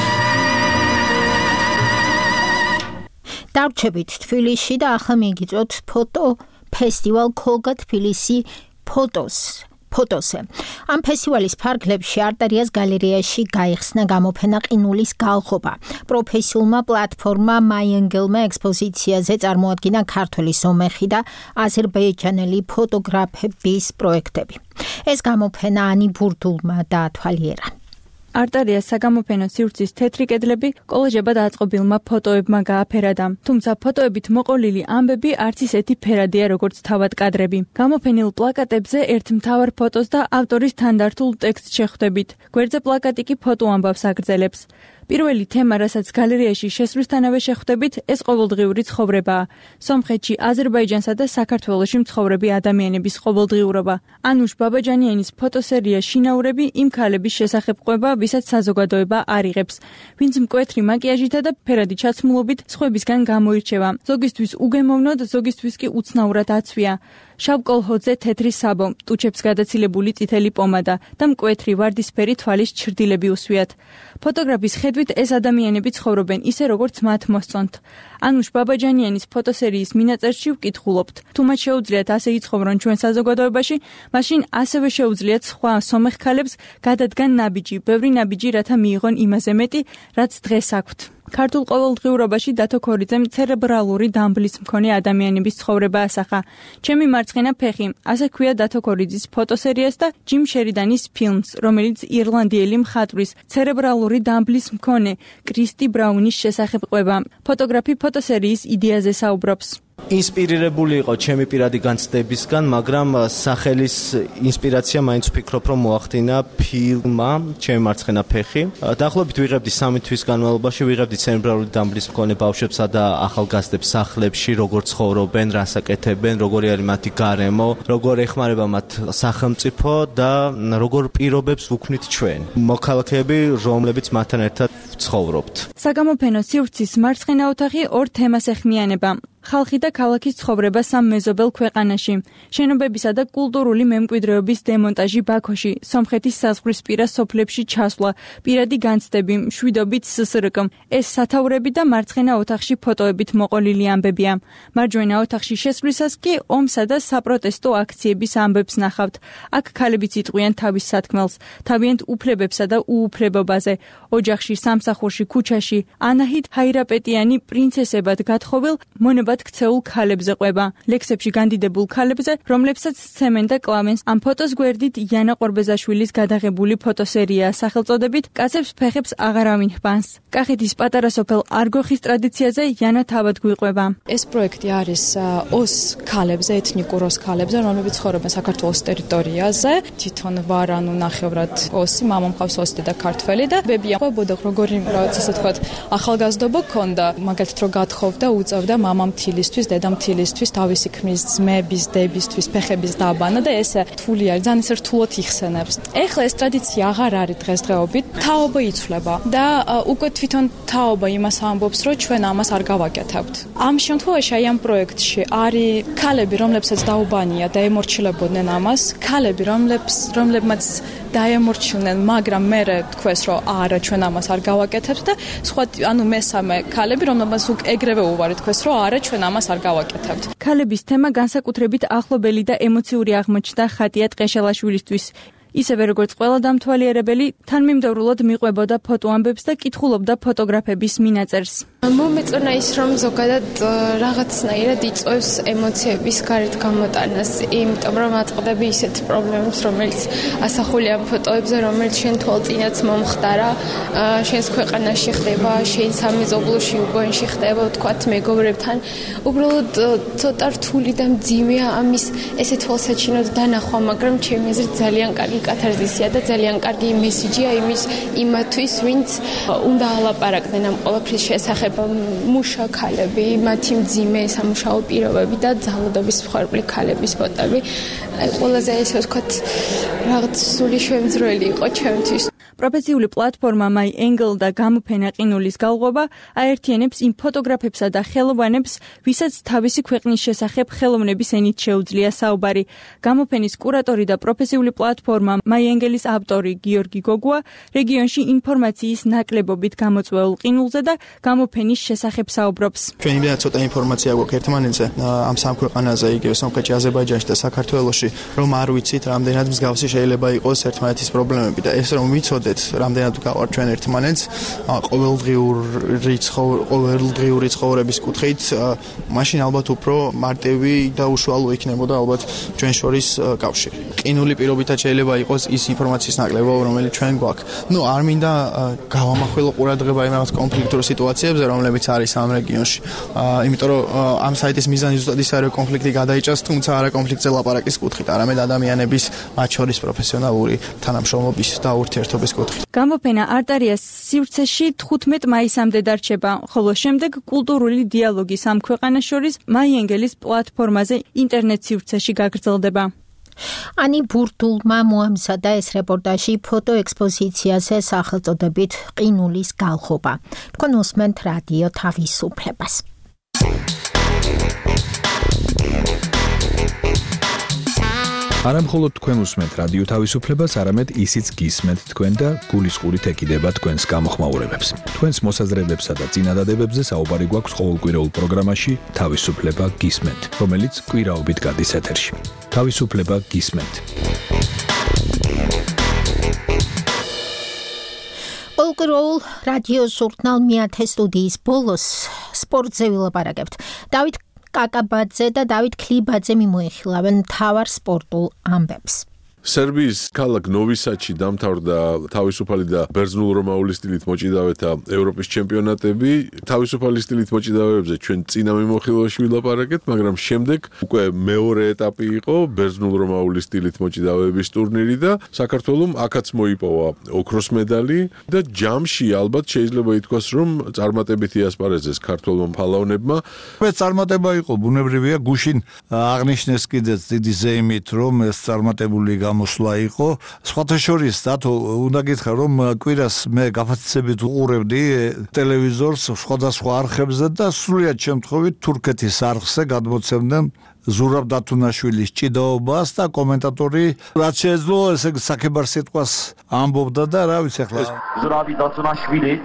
დარჩებით თბილისში და ახლა მიგიწვევთ ფოტო ფესტივალ ქოლგა თბილისი ფოტოს. ფოტოზე. ამ ფესტივალის ფარგლებში არტერიას გალერეაში გაიხსნა გამოფენა ყინულის გალხობა. პროფესიულმა პლატფორმა მაიენგელმა ექსპოზიციაზე წარმოადგინა ქართველი სომეხი და აზერბაიჯანელი ფოტოგრაფების პროექტები. ეს გამოფენა ანი ბურდულმა დაათვალიერა. არტერიას საგამოფენო სივრცის თეთრი კედლები კოლაჟებად აწყობილმა ფოტოებმა გააფერადა. თუმცა ფოტოებით მოყოლილი ამბები არც ისეთი ფერადია, როგორც თავად კადრები. გამოფენილ პლაკატებზე ერთ მთავარ ფოტოს და ავტორის თანდართულ ტექსტს შეხვდებით. გვერდზე პლაკატი კი ფოტო ამბავს აგრძელებს. პირველი თემა, რასაც გალერეაში შესვლისთანავე შეხვდებით, ეს ყოველდღიური ცხოვრებაა. სომხეთში, აზერბაიჯანსა და საქართველოში მცხოვრები ადამიანების ყოველდღიურობა. ანუშ ბაბაჯანიანის ფოტოსერია შინაურები იმ ქალების შესახებ ყვება, ვისაც საზოგადოება არ იღებს. ვინც მკვეთრი მაკიაჟითა და ფერადი ჩაცმულობით სხვებისგან გამოირჩევა. ზოგისთვის უგემოვნოდ, ზოგისთვის კი უცნაურად აცვია. შავ კოლჰოძე თეთრი საბო, ტუჩებს გადაცილებული წითელი პომადა და მკვეთრი ვარდისფერი თვალის ჩრდილები უსვიათ. ფოტოგრაფის ხედვით ეს ადამიანები ცხოვრობენ ისე, როგორც მათ მოსწონთ. ანუშ ბაბაჯანიანის ფოტოსერიის მინაწერში ვკითხულობთ. თუ მათ შეუძლიათ ასე იცხოვრონ ჩვენ საზოგადოებაში, მაშინ ასევე შეუძლიათ სხვა სომეხ ქალებს გადადგან ნაბიჯი, ბევრი ნაბიჯი, რათა მიიღონ იმაზე მეტი, რაც დღეს აქვთ. ქართულ ყოველდღიურობაში დათო ქორიძემ ცერებრალური დამბლის მქონე ადამიანების ცხოვრება ასახა. ჩემი მარცხენა ფეხი, ასე ქვია დათო ქორიძის ფოტოსერიას და ჯიმ შერიდანის ფილმს, რომელიც ირლანდიელი მხატვრის ცერებრალური დამბლის მქონე კრისტი ბრაუნის შესახებ ყვება. ფოტოგრაფი ფოტოსერიის იდეაზე საუბრობს. ინსპირირებული იყო ჩემი პირადი განცდებისგან, მაგრამ სახელის ინსპირაცია მაინც ვფიქრობ, რომ მოახდინა ფილმმა ჩემი მარცხენა ფეხი. დაახლოებით ვიღებდი სამი თვის განმავლობაში, ვიღებდი ცერებრალური დამბლის მქონე ბავშვებსა და ახალგაზრდებს სახლებში, როგორ ცხოვრობენ, რას აკეთებენ, როგორი არის მათი გარემო, როგორ ეხმარება მათ სახელმწიფო და როგორ პირობებს ვუქმნით ჩვენ, მოქალაქეები, რომლებიც მათთან ერთად ვცხოვრობთ. საგამოფენო სივრცის მარცხენა ოთახი ორ თემას ეხმიანება. ხალხი და ქალაქის ცხოვრება სამმეზობელ ქვეყანაში. შენობებისა და კულტურული მემკვიდრეობის დემონტაჟი ბაქოში, სომხეთის საზღვრისპირა სოფლებში ჩასვლა, პირადი განცდები, მშვიდობით სსრკ. ეს სათაურები და მარცხენა ოთახში ფოტოებით მოყოლილი ამბებია. მარჯვენა ოთახში შესვლისას კი ომსა და საპროტესტო აქციების ამბებს ნახავთ. აქ ქალებიც იტყვიან თავის სათქმელს, თავიანთ უფლებებსა და უუფლებობაზე. ოჯახში, სამსახურში, ქუჩაში ანაჰით ჰაირაპეტიანი პრინცესებად გათხოვილ, მონებად ქცეულ ქალებზე ყვება. ლექსებში განდიდებულ ქალებზე, რომლებსაც სცემენ და კლავენ. ამ ფოტოს გვერდით იანა ყორბეზაშვილის გადაღებული ფოტოსერია სახელწოდებით კაცებს ფეხებს აღარავინ ჰბანს. კახეთის პატარა სოფელ არგოხის ტრადიციაზე იანა თავად გვიყვება. ეს პროექტი არის ოს ქალებზე, ეთნიკურ ოს ქალებზე, რომლებიც ცხოვრობენ საქართველოს ტერიტორიაზე. თვითონ ვარ ანუ ნახევრად ოსი, მამა მყავს ოსი და ქართველი და ბებია ყვებოდა როგორი რაღაც ასე თქვა ახალგაზრდობა ქონდა, მაგალითად რომ გათხოვდა, უწევდა მამამ თილისთვის, დედამ თილისთვის, თავისი ქმრის ძმების, დებისთვის, ფეხების დაბანა და ეს რთული არის, ძალიან ისე რთულად იხსენებს. ეხლა ეს ტრადიცია აღარ არის დღესდღეობით, თაობა იცვლება და უკვე თვითონ თაობა იმას ამბობს, რომ ჩვენ ამას არ გავაკეთებთ. ამ შემთხვევაში აი ამ პროექტში არის ქალები, რომლებსაც დაუბანია და ემორჩილებოდნენ ამას, ქალები, რომლებს რომლებმაც დაემორჩილნენ, მაგრამ მერე თქვეს, რომ არა, ჩვენ ამას არ გავაკეთებთ და სხვა ანუ მესამე ქალები, რომლებმაც ეგრევე უვარი თქვეს, რომ არა, ჩვენ ამას არ გავაკეთებთ. ქალების თემა განსაკუთრებით ახლობელი და ემოციური აღმოჩნდა ხატია ტყეშელაშვილისთვის. ისევე როგორც ყველა დამთვალიერებელი, თანმიმდევრულად მიყვებოდა ფოტოამბებს და კითხულობდა ფოტოგრაფების მინაწერს. მომეწონა ის, რომ ზოგადად რაღაცნაირად იწვევს ემოციების გარეთ გამოტანას, იმიტომ რომ აწყდები ისეთ პრობლემებს, რომელიც ასახულია ამ ფოტოებზე, რომელიც შენ თვალწინაც მომხდარა, შენს ქვეყანაში ხდება, შენ სამეზობლოში უბანში ხდება, თქვათ მეგობრებთან. უბრალოდ ცოტა რთული და მძიმეა ამის ესე თვალსაჩინოდ დანახვა, მაგრამ ჩემი აზრით ძალიან კარგი კათარზისია და ძალიან კარგი მესიჯია იმის იმათვის, ვინც უნდა ალაპარაკდნენ ამ ყველაფრის შესახებ. მუშა ქალები, მათი მძიმე სამუშაო პირობები და ძალადობის მსხვერპლი ქალების ფოტოები. ყველაზე ესე ვთქვათ, რაღაც სული შემძრელი იყო ჩემთვის. პროფესიული პლატფორმა My Angle და გამოფენა ყინულის გალღვობა აერთიანებს იმ ფოტოგრაფებსა და ხელოვანებს, ვისაც თავისი ქვეყნის შესახებ ხელოვნების ენით შეუძლია საუბარი. გამოფენის კურატორი და პროფესიული პლატფორმა My Angle-ის ავტორი გიორგი გოგუა რეგიონში ინფორმაციის ნაკლებობით გამოწვეულ ყინულზე და გამოფენის შესახებ საუბრობს. ჩვენ იმდენად ცოტა ინფორმაცია გვაქვს ერთმანეთზე ამ სამ ქვეყანაზე, იგივე სომხეთში, აზერბაიჯანში და საქართველოში, რომ არ ვიცით, რამდენად მსგავსი შეიძლება იყოს ერთმანეთის პრობლემები და ეს რომ ვიცოდეთ, რამდენად გავარ ჩვენ ერთმანეთს ყოველდღიური ყოველდღიური ცხოვრების კუთხით, მაშინ ალბათ უფრო მარტივი და უშუალო იქნებოდა ალბათ ჩვენ შორის კავშირი. ყინული პირობითად შეიძლება იყოს ის ინფორმაციის ნაკლებობა, რომელიც ჩვენ გვაქვს. ნუ არ მინდა გავამახვილო ყურადღება იმ რაღაც კონფლიქტურ სიტუაციებზე, რომლებიც არის ამ რეგიონში. იმიტომ რომ ამ საიტის მიზანი ზუსტად ის არის, რომ კონფლიქტი გადაიჭრას, თუმცა არა კონფლიქტზე ლაპარაკის კუთხით, არამედ ადამიანების მათ შორის პროფესიონალური თანამშრომლობის და ურთიერთობის კუთხით. გამოფენა არტარიას სივრცეში თხუთმეტ მაისამდე დარჩება, ხოლო შემდეგ კულტურული დიალოგი სამ ქვეყანას შორის My Angle-ის პლატფორმაზე ინტერნეტ სივრცეში გაგრძელდება. ანი ბურდულმა მოამზადა ეს რეპორტაჟი ფოტოექსპოზიციაზე სახელწოდებით ყინულის გალხობა. თქვენ უსმენთ რადიო თავისუფლებას. არა მხოლოდ თქვენ უსმენთ რადიო თავისუფლებას, არამედ ისიც გისმენთ თქვენ და გულისყურით ეკიდება თქვენს გამოხმაურებებს. თქვენს მოსაზრებებსა და წინადადებებზე საუბარი გვაქვს ყოველკვირეულ პროგრამაში თავისუფლება გისმენთ, რომელიც კვირაობით გადის ეთერში. თავისუფლება გისმენთ. ყოველკვირეულ რადიო ჟურნალ მეათე სტუდიის ბოლოს სპორტზე ვილაპარაკებთ. დავით კაკაბაძე და დავით ქლიბაძე მიმოიხილავენ მთავარ სპორტულ ამბებს. სერბიის ქალაქ ნოვი-სადში დამთავრდა თავისუფალი და ბერძნულ-რომაული სტილით მოჭიდავეთა ევროპის ჩემპიონატები. თავისუფალი სტილით მოჭიდავეებზე ჩვენ წინა მიმოხილვაში ვილაპარაკეთ, მაგრამ შემდეგ უკვე მეორე ეტაპი იყო ბერძნულ-რომაული სტილით მოჭიდავეების ტურნირი და საქართველომ აქაც მოიპოვა ოქროს медали და ჯამში ალბათ შეიძლება ითქვას, რომ წარმატებითი ასპარეზეს ქართველმა ფალავნებმა. ეს წარმატება იყო, ბუნებრივია, გუშინ აღნიშნეს კიდეც დიდი ზეიმით, რომ ეს წარმატებული გამოსვლა იყო. სხვათა შორის დათო უნდა გითხრა რომ კვირას მე გაფაცისებით უყურებდი ტელევიზორს სხვადასხვა არხებზე და სრულიად შემთხვევით თურქეთის არხზე გადმოცემდნენ ზურაბ დათუნაშვილის ჭიდაობას და კომენტატორი რაც შეეძლო ესე საკებარ სიტყვას ამბობდა და რა ვიცი ახლა Zurabi Datunashvili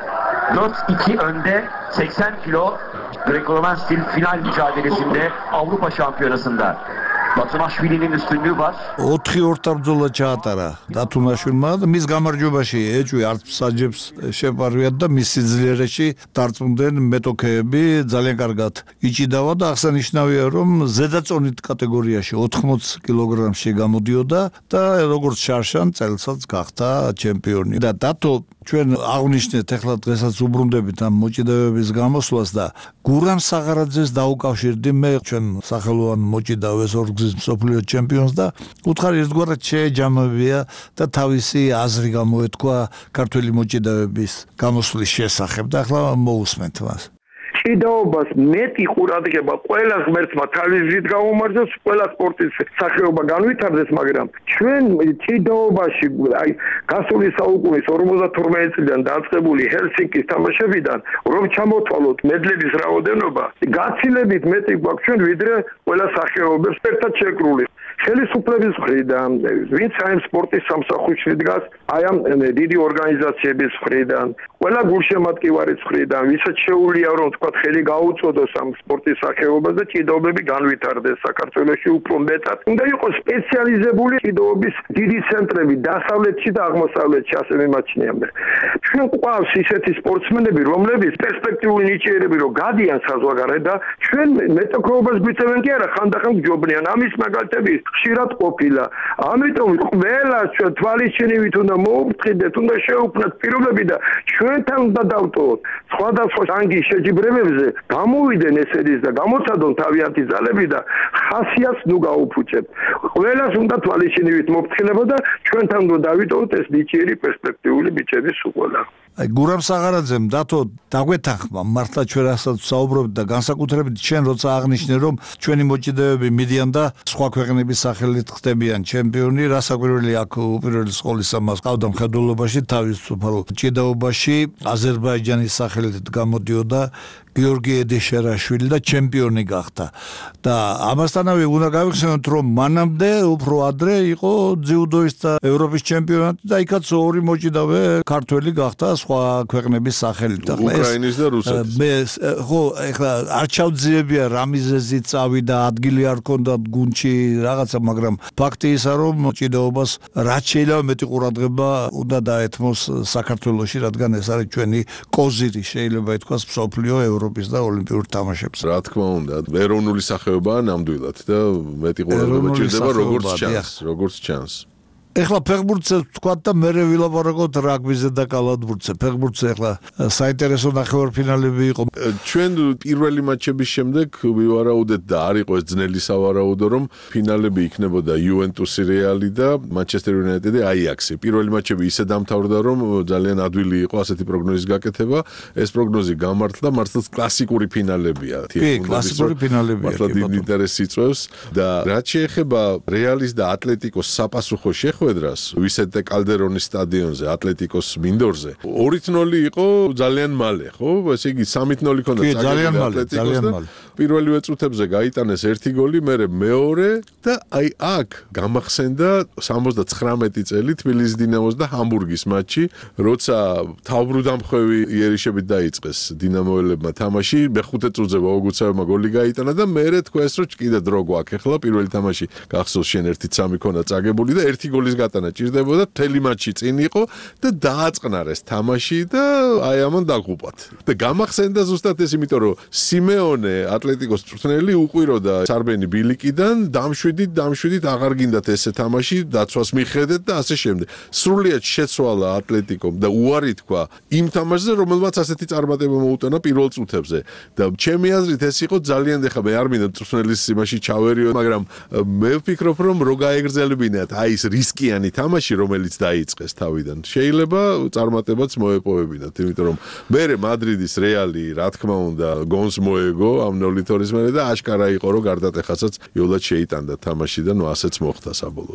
dört iki önde seksen kilo Greco-Roman stil final mücadelesinde Avrupa Şampiyonası'nda Datunashvili'nin üstünlüğü var. ოთხი ორთაბრძოლა ჩაატარა დათუნაშვილმა და მის გამარჯვებაში ეჭვი არც საჯებს შეპარვიათ და მის სიძლიერეში დარწმუნდნენ მეტოქეები ძალიან კარგად იჭიდავა და აღსანიშნავია რომ ზედაწონით კატეგორიაში ოთხმოც კილოგრამში გამოდიოდა და როგორც შარშან წელსაც გახდა ჩემპიონი და დათო ჩვენ აღნიშნეთ ახლა დღესაც უბრუნდებით ამ მოჭიდავების გამოსვლას და გურამ საღარაძეს დაუკავშირდი მე ჩვენ სახელოვან მოჭიდავეს ორგზის მსოფლიო ჩემპიონს და უთხარი ერთგვარად შეეჯამებია და თავისი აზრი გამოეთქვა ქართველი მოჭიდავების გამოსვლის შესახებ და ახლა მოусმენთ მას ჭიდაობას მეტი ყურადღება ყველა ღმერთმა თავის გზით გაუმარჯოს, ყველა სპორტის სახეობა განვითარდეს, მაგრამ ჩვენ ჭიდაობაში აი გასული საუკუნის ორმოცდათორმეტი წლიდან დაწყებული ჰელსინკის თამაშებიდან რომ ჩამოთვალოთ მედლების რაოდენობა, გაცილებით მეტი გვაქვს ჩვენ ვიდრე ყველა სახეობებს ერთად შეკრული. ხელისუფლების მხრიდან, ვინც აი სპორტის სამსახურში დგას, აი ამ დიდი ორგანიზაციების მხრიდან, ყველა გულშემატკივარის მხრიდან, ვისაც შეუძლია რომ თქვა ხელი გაუწოდოს ამ სპორტის სახეობას და ჭიდაობები განვითარდეს საქართველოში უფრო მეტად. უნდა იყოს სპეციალიზებული ჭიდაობის დიდი ცენტრები დასავლეთში და აღმოსავლეთში, ასე მიმაჩნიამდე. ჩვენ გვყავს ისეთი სპორტსმენები, რომლებიც პერსპექტიული ნიჭიერები რომ გადიან საზღვარგარეთ და ჩვენ მეტოქეობას გვიწევენ კი არა, ხანდახან გჯობნიან. ამის მაგალითები ხშირად ყოფილა. ამიტომ ყველა ჩვენ თვალისჩინივით უნდა მოუფრთხილდეთ, უნდა შეუქმნათ პირობები და ჩვენთან უნდა დავტოვოთ. სხვადასხვა ანგის შეჯიბრებებზე გამოვიდნენ ესედის და გამოცადონ თავიანთი ძალები და ხასიათს ნუ გაუფუჭებთ. ყველას უნდა თვალისჩინივით მოფრთხილება და ჩვენთან უნდა დავიტოვოთ ეს ნიჭიერი პერსპექტიული ბიჭების უყოლა. აი გურამ საღარაძემ დათო დაგვეთანხმა მართლა ჩვენ რასაც საუბრობთ და განსაკუთრებით ჩვენ როცა აღნიშნე რომ ჩვენი მოჭიდავეები მიდიან და სხვა ქვეყნების სახელით ხდებიან ჩემპიონი რასაკვირველი აქ უპირველეს ყოვლისა მას ყავდა მხედველობაში თავისუფალ ჭიდაობაში აზერბაიჯანის სახელით გამოდიოდა გიორგი ედეშერაშვილი და ჩემპიონი გახდა და ამასთანავე უნდა გავიხსენოთ რომ მანამდე უფრო ადრე იყო ძიუდოის და ევროპის ჩემპიონატი და იქაც ორი მოჭიდავე ქართველი გახდა სხვა ქვეყნების სახელით და უკრაინის და რუსეთის მე ხო ეხლა არ ჩავძიებია რა მიზეზი წავიდა ადგილი არ ქონდა გუნდში რაღაცა მაგრამ ფაქტი ისა რომ მოჭიდავებას რაც შეიძლება მეტი ყურადღება უნდა დაეთმოს საქართველოში რადგან ეს არის ჩვენი კოზირი შეიძლება ითქვას მსოფლიო ევროპის და ოლიმპიურ თამაშებს. რა თქმა უნდა, ეროვნული სახეობაა ნამდვილად და მეტი ყურადღება ჭირდება როგორც ჩანს, როგორც ჩანს. ეხლა ფეხბურთზე თქვა და მე ვილაპარაკოთ რაგბიზე და კალათბურთზე. ფეხბურთზე ეხლა საინტერესო ნახევარფინალები იყო. ჩვენ პირველი მატჩების შემდეგ ვივარაუდეთ და არ იყო ეს ძნელი სავარაუდო რომ ფინალები იქნებოდა იუვენტუსი, რეალი და მანჩესტერ იუნაიტედი, აიაქსი. პირველი მატჩები ისე დამთავრდა რომ ძალიან ადვილი იყო ასეთი პროგნოზის გაკეთება. ეს პროგნოზი გამართლა, მართლაც კლასიკური ფინალებია. კი, კლასიკური ფინალებია. მართლა დიდი ინტერესი იწვევს და რაც შეეხება რეალის და ატლეტიკოს საპასუხო შეხვედრას ხვედრას ვისენტე კალდერონის სტადიონზე ატლეტიკოს მინდორზე ორი ნოლი იყო ძალიან მალე ხო ესე იგი სამი ნოლი ქონდა ძალიან მალე ძალიან მალე პირველივე წუთებზე გაიტანეს ერთი გოლი მერე მეორე და აი აქ გამახსენდა სამოცდათხრამეტი წელი თბილისის დინამოს და ჰამბურგის მატჩი როცა თავბრუდამხვევი იერიშებით დაიწყეს დინამოელებმა თამაში მეხუთე წუთზე ვაუგუცავებმა გოლი გაიტანა და მერე თქვენს რომ კიდე დრო გვაქვს ახლა პირველი თამაში გახსოვს შენ ერთი სამი ქონდა წაგებული და ერთი გოლის გატანა ჭირდებოდა თელი მატჩი წინ იყო და დააწყნარეს თამაში და აი ამან დაგუპათ და გამახსენდა ზუსტად ეს იმიტომ რომ სიმეონე ატლეტიკოს წვრთნელი უყვიროდა სარბენი ბილიკიდან დამშვიდით დამშვიდით აღარ გინდათ ესე თამაში დაცვას მიხედეთ და ასე შემდეგ სრულიად შეცვალა ატლეტიკომ და უარი თქვა იმ თამაშზე რომელმაც ასეთი წარმატება მოუტანა პირველ წუთებზე და ჩემი აზრით ეს იყო ძალიან ეხა მე არ მინდა წვრთნელის იმაში ჩავერიო მაგრამ მე ვფიქრობ რომ რო გაეგრძელებინათ აი ეს რისკიანი თამაში რომელიც დაიწყეს თავიდან შეიძლება წარმატებაც მოეპოვებინათ იმიტომ რომ მე მადრიდის რეალი რა თქმა უნდა გონს მოეგო ამ ნოლ თორის მერე და აშკარა იყო რომ გარდატეხასაც იოლად შეიტანდა თამაში და ნუ ასეც მოხდა საბოლოოდ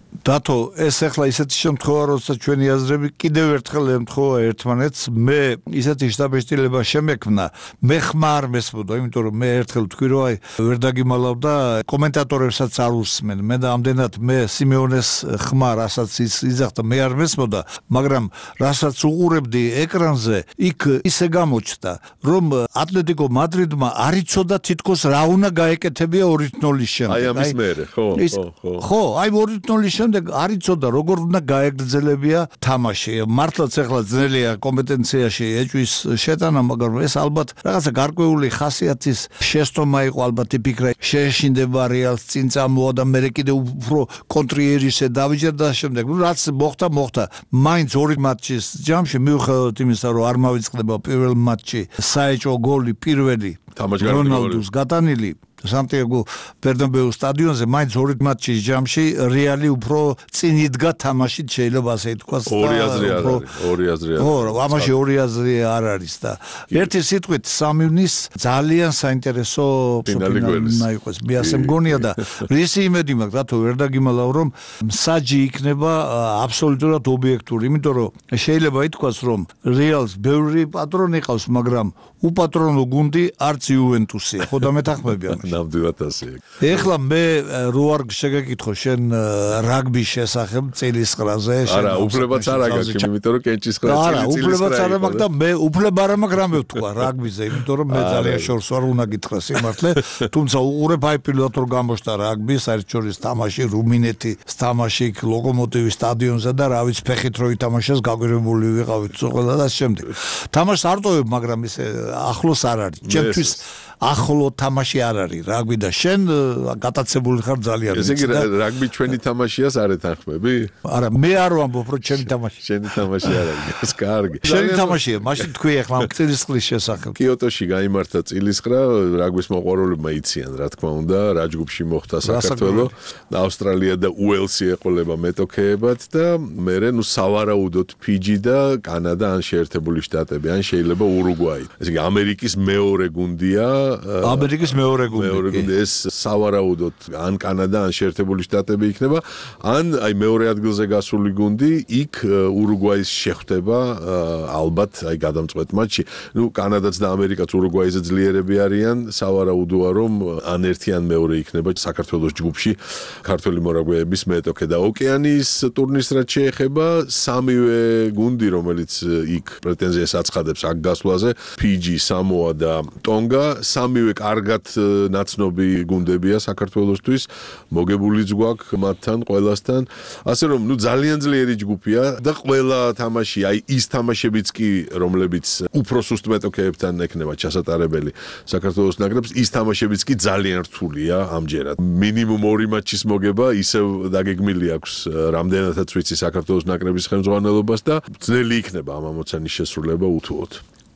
დათო, ეს ახლა ისეთი შემთხვევა, როცა ჩვენი აზრები კიდევ ერთხელ ემთხოვა ერთმანეთს, მე ისეთი შტაბ-შტილება შემექმნა, მე ხმა არ მესმოდა, იმიტომ რომ მე ერთხელ თქვი რომ აი ვერ დაგიმალავ და კომენტატორებსაც არ უსმენ. მე და ამდენად მე სიმეონეს ხმა, რასაც ის იძახდა, მე არ მესმოდა, მაგრამ რასაც უყურებდი ეკრანზე, იქ ისე გამოჩნდა, რომ ატლეტიკო მადრიდმა არ იცოდა თითქოს რა უნდა გაეკეთებია ორი ნულის შემდეგ. აი ამის მერე, ხო, ხო, ხო. ხო, აი ორი ნულის შემდეგ არ იცოდა როგორ უნდა გაეგრძელებია თამაში. მართლაც ახლა ძნელია კომპეტენციაში ეჭვის შეტანა, მაგრამ ეს ალბათ რაღაცა გარკვეული ხასიათის შეცდომა იყო, ალბათ იფიქრა შეეშინდება რეალს წინ წამოა და მე კიდე უფრო კონტრიერისე დავიჯერდა და შემდეგ. ნუ რაც მოხდა, მოხდა. მაინც ორი მატჩის ჯამში მიუხედავად იმისა, რომ არ მავიწყდება პირველ მატჩში საეჭვო გოლი პირველი რონალდუს გატანილი სანტიაგო ბერნაბეუ სტადიონზე, მაინც ორი მატჩის ჯამში რეალი უფრო წინ იდგა თამაშით, შეიძლება ასე ითქვას. ორი აზრი არ არის, ორი აზრი არ არის. ხო, ამაში ორი აზრი არ არის და ერთი სიტყვით სამივნის ძალიან საინტერესო ფინალი უნდა იყოს. მე ასე მგონია და რისი იმედი მაქვს, რატო ვერ დაგიმალავ, რომ მსაჯი იქნება აბსოლუტურად ობიექტური, იმიტომ რომ შეიძლება ითქვას, რომ რეალს ბევრი პატრონი ყავს, მაგრამ უპატრონო გუნდი არც იუვენტუსია. ხო და მეთანხმები ამაში. ნამდვილად ასეა. ეხლა მე რო არ შეგეკითხო შენ რაგბის შესახებ წელისყრაზე, შენ არა, უფლებაც არ აგაქვს, იმიტომ რომ კენჭისყრა არა, უფლებაც არ მაქვს და მე უფლება არ მაქვს რამე ვთქვა რაგბიზე, იმიტომ რომ მე ძალიან შორს ვარ უნდა გითხრა სიმართლე, თუმცა უყურებ აი პირველად რომ გამოჩნდა რაგბი, საერთაშორისო თამაში რუმინეთი, თამაში იქ ლოკომოტივის სტადიონზე და რა ვიცი ფეხით რო ითამაშეს გაგვირებული ვიყავით ყველა და შემდეგ. თამაშს არ ტოვებ, მაგრამ ისე ახლოს არ არის. ჩემთვის ახლო თამაში არ არის რაგბი და შენ გატაცებული ხარ ძალიან. ესე იგი რაგბი ჩვენი თამაშიას არ ეთანხმები? არა, მე არ ვამბობ რომ ჩემი თამაში. შენი თამაში არ არის, კარგი. შენი თამაშია, მაშინ თქვი ახლა წილისყრის შესახებ. კიოტოში გაიმართა წილისყრა, რაგბის მოყვარულებმა იციან, რა თქმა უნდა, რა ჯგუფში მოხდა საქართველო, ავსტრალია და უელსი ეყოლება მეტოქეებად და მერე ნუ სავარაუდოდ ფიჯი და კანადა ან შეერთებული შტატები, ან შეიძლება ურუგვაი. ესე იგი ამერიკის მეორე გუნდია ამერიკის მეორე გუნდი. ეს სავარაუდოდ ან კანადა ან შეერთებული შტატები იქნება, ან აი მეორე ადგილზე გასული გუნდი იქ ურუგვაის შეხვდება ალბათ აი გადამწყვეტ მატჩში. ნუ კანადაც და ამერიკაც ურუგვაიზე ძლიერები არიან, სავარაუდოა რომ ან ერთი ან მეორე იქნება საქართველოს ჯგუფში ქართველი მორაგბეების მეტოქე და ოკეანის ტურნირს რაც შეეხება, სამივე გუნდი რომელიც იქ პრეტენზიას აცხადებს აქ გასვლაზე, ფიჯი, სამოა და ტონგა, სამივე კარგად ნაცნობი გუნდებია საქართველოსთვის, მოგებულიც გვაქვს მათთან ყველასთან. ასე რომ, ნუ ძალიან ძლიერი ჯგუფია და ყველა თამაში, აი ის თამაშებიც კი, რომლებიც უფრო სუსტ მეტოქეებთან ექნება ჩასატარებელი საქართველოს ნაკრებს, ის თამაშებიც კი ძალიან რთულია ამჯერად. მინიმუმ ორი მატჩის მოგება ისევ დაგეგმილი აქვს რამდენადაც ვიცი საქართველოს ნაკრების ხელმძღვანელობას და ძნელი იქნება ამ ამოცანის შესრულება უთუოდ.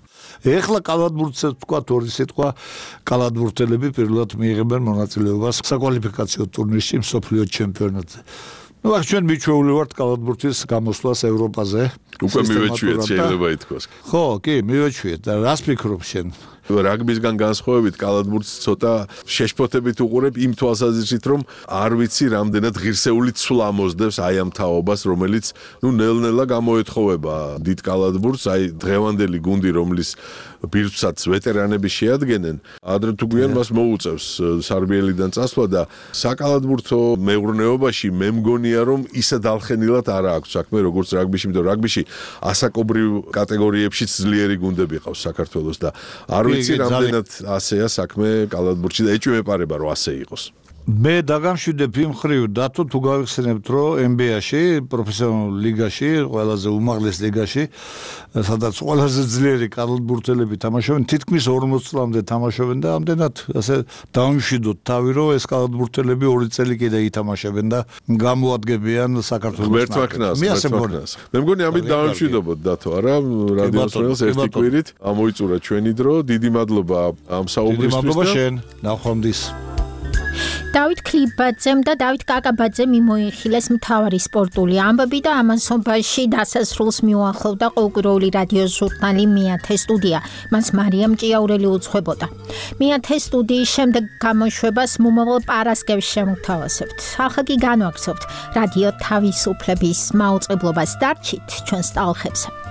ეხლა კალათბურთზე ვთქვათ ორი სიტყვა, კალათბურთელები პირველად მიიღებენ მონაწილეობას საკვალიფიკაციო ტურნირში მსოფლიო ჩემპიონატზე. ნუ აქ ჩვენ მიჩვეული ვართ კალათბურთის გამოსვლას ევროპაზე. უკვე მივეჩვიეთ შეიძლება ითქვას. ხო, კი, მივეჩვიეთ და რას ფიქრობ შენ? რაგბისგან განსხვავებით კალათბურთს ცოტა შეშფოთებით უყურებ იმ თვალსაზრისით, რომ არ ვიცი რამდენად ღირსეული ცვლა ამოსდევს აი ამ თაობას, რომელიც ნუ ნელ-ნელა გამოეთხოვება დიდ კალათბურთს, აი დღევანდელი გუნდი, რომლის ბირთვსაც ვეტერანები შეადგენენ, ადრე თუ გვიან მას მოუწევს სარბიელიდან წასვლა და საკალათბურთო მეურნეობაში მე მგონია, რომ ისე დალხენილად არ აქვს საქმე, როგორც რაგბიში, იმიტომ რაგბიში ასაკობრივ კატეგორიებშიც ძლიერი გუნდები ყავს საქართველოს და არ ვიცი რამდენად ასეა საქმე კალათბურთში და ეჭვი მეპარება რომ ასე იყოს. მე დაგამშვიდებ იმ ხრივ დათო თუ გავიხსენებთ რომ ენ ბი ეი-ში, პროფესიონალურ ლიგაში, ყველაზე უმაღლეს ლიგაში, სადაც ყველაზე ძლიერი კალათბურთელები თამაშობენ, თითქმის ორმოც წლამდე თამაშობენ და ამდენად ასე დავიმშვიდოთ თავი რომ ეს კალათბურთელები ორი წელი კიდე ითამაშებენ და გამოადგენენ საქართველოს ნაკრებს. მე ასე მგონია. მე მგონია ამით დავიმშვიდობოთ დათო, არა? რადიო სროლს ერთი კვირით ამოიწურა ჩვენი დრო. დიდი მადლობა ამ საუბრისთვის. დიდი მადლობა შენ. ნახვამდის. დავით ქლიბაძემ და დავით კაკაბაძემ მიმოიხილეს მთავარი სპორტული ამბები და ამასობაში დასასრულს მიუახლოვდა ყოველკვირეული რადიო ჟურნალი მეათე სტუდია. მას მარიამ ჭიაურელი უძღვებოდა. მეათე სტუდიის შემდეგ გამოშვებას მომავალ პარასკევს შემოგთავაზებთ. ახლა კი განვაგრძობთ რადიო თავისუფლების მაუწყებლობას. დარჩით ჩვენს ტალღებზე.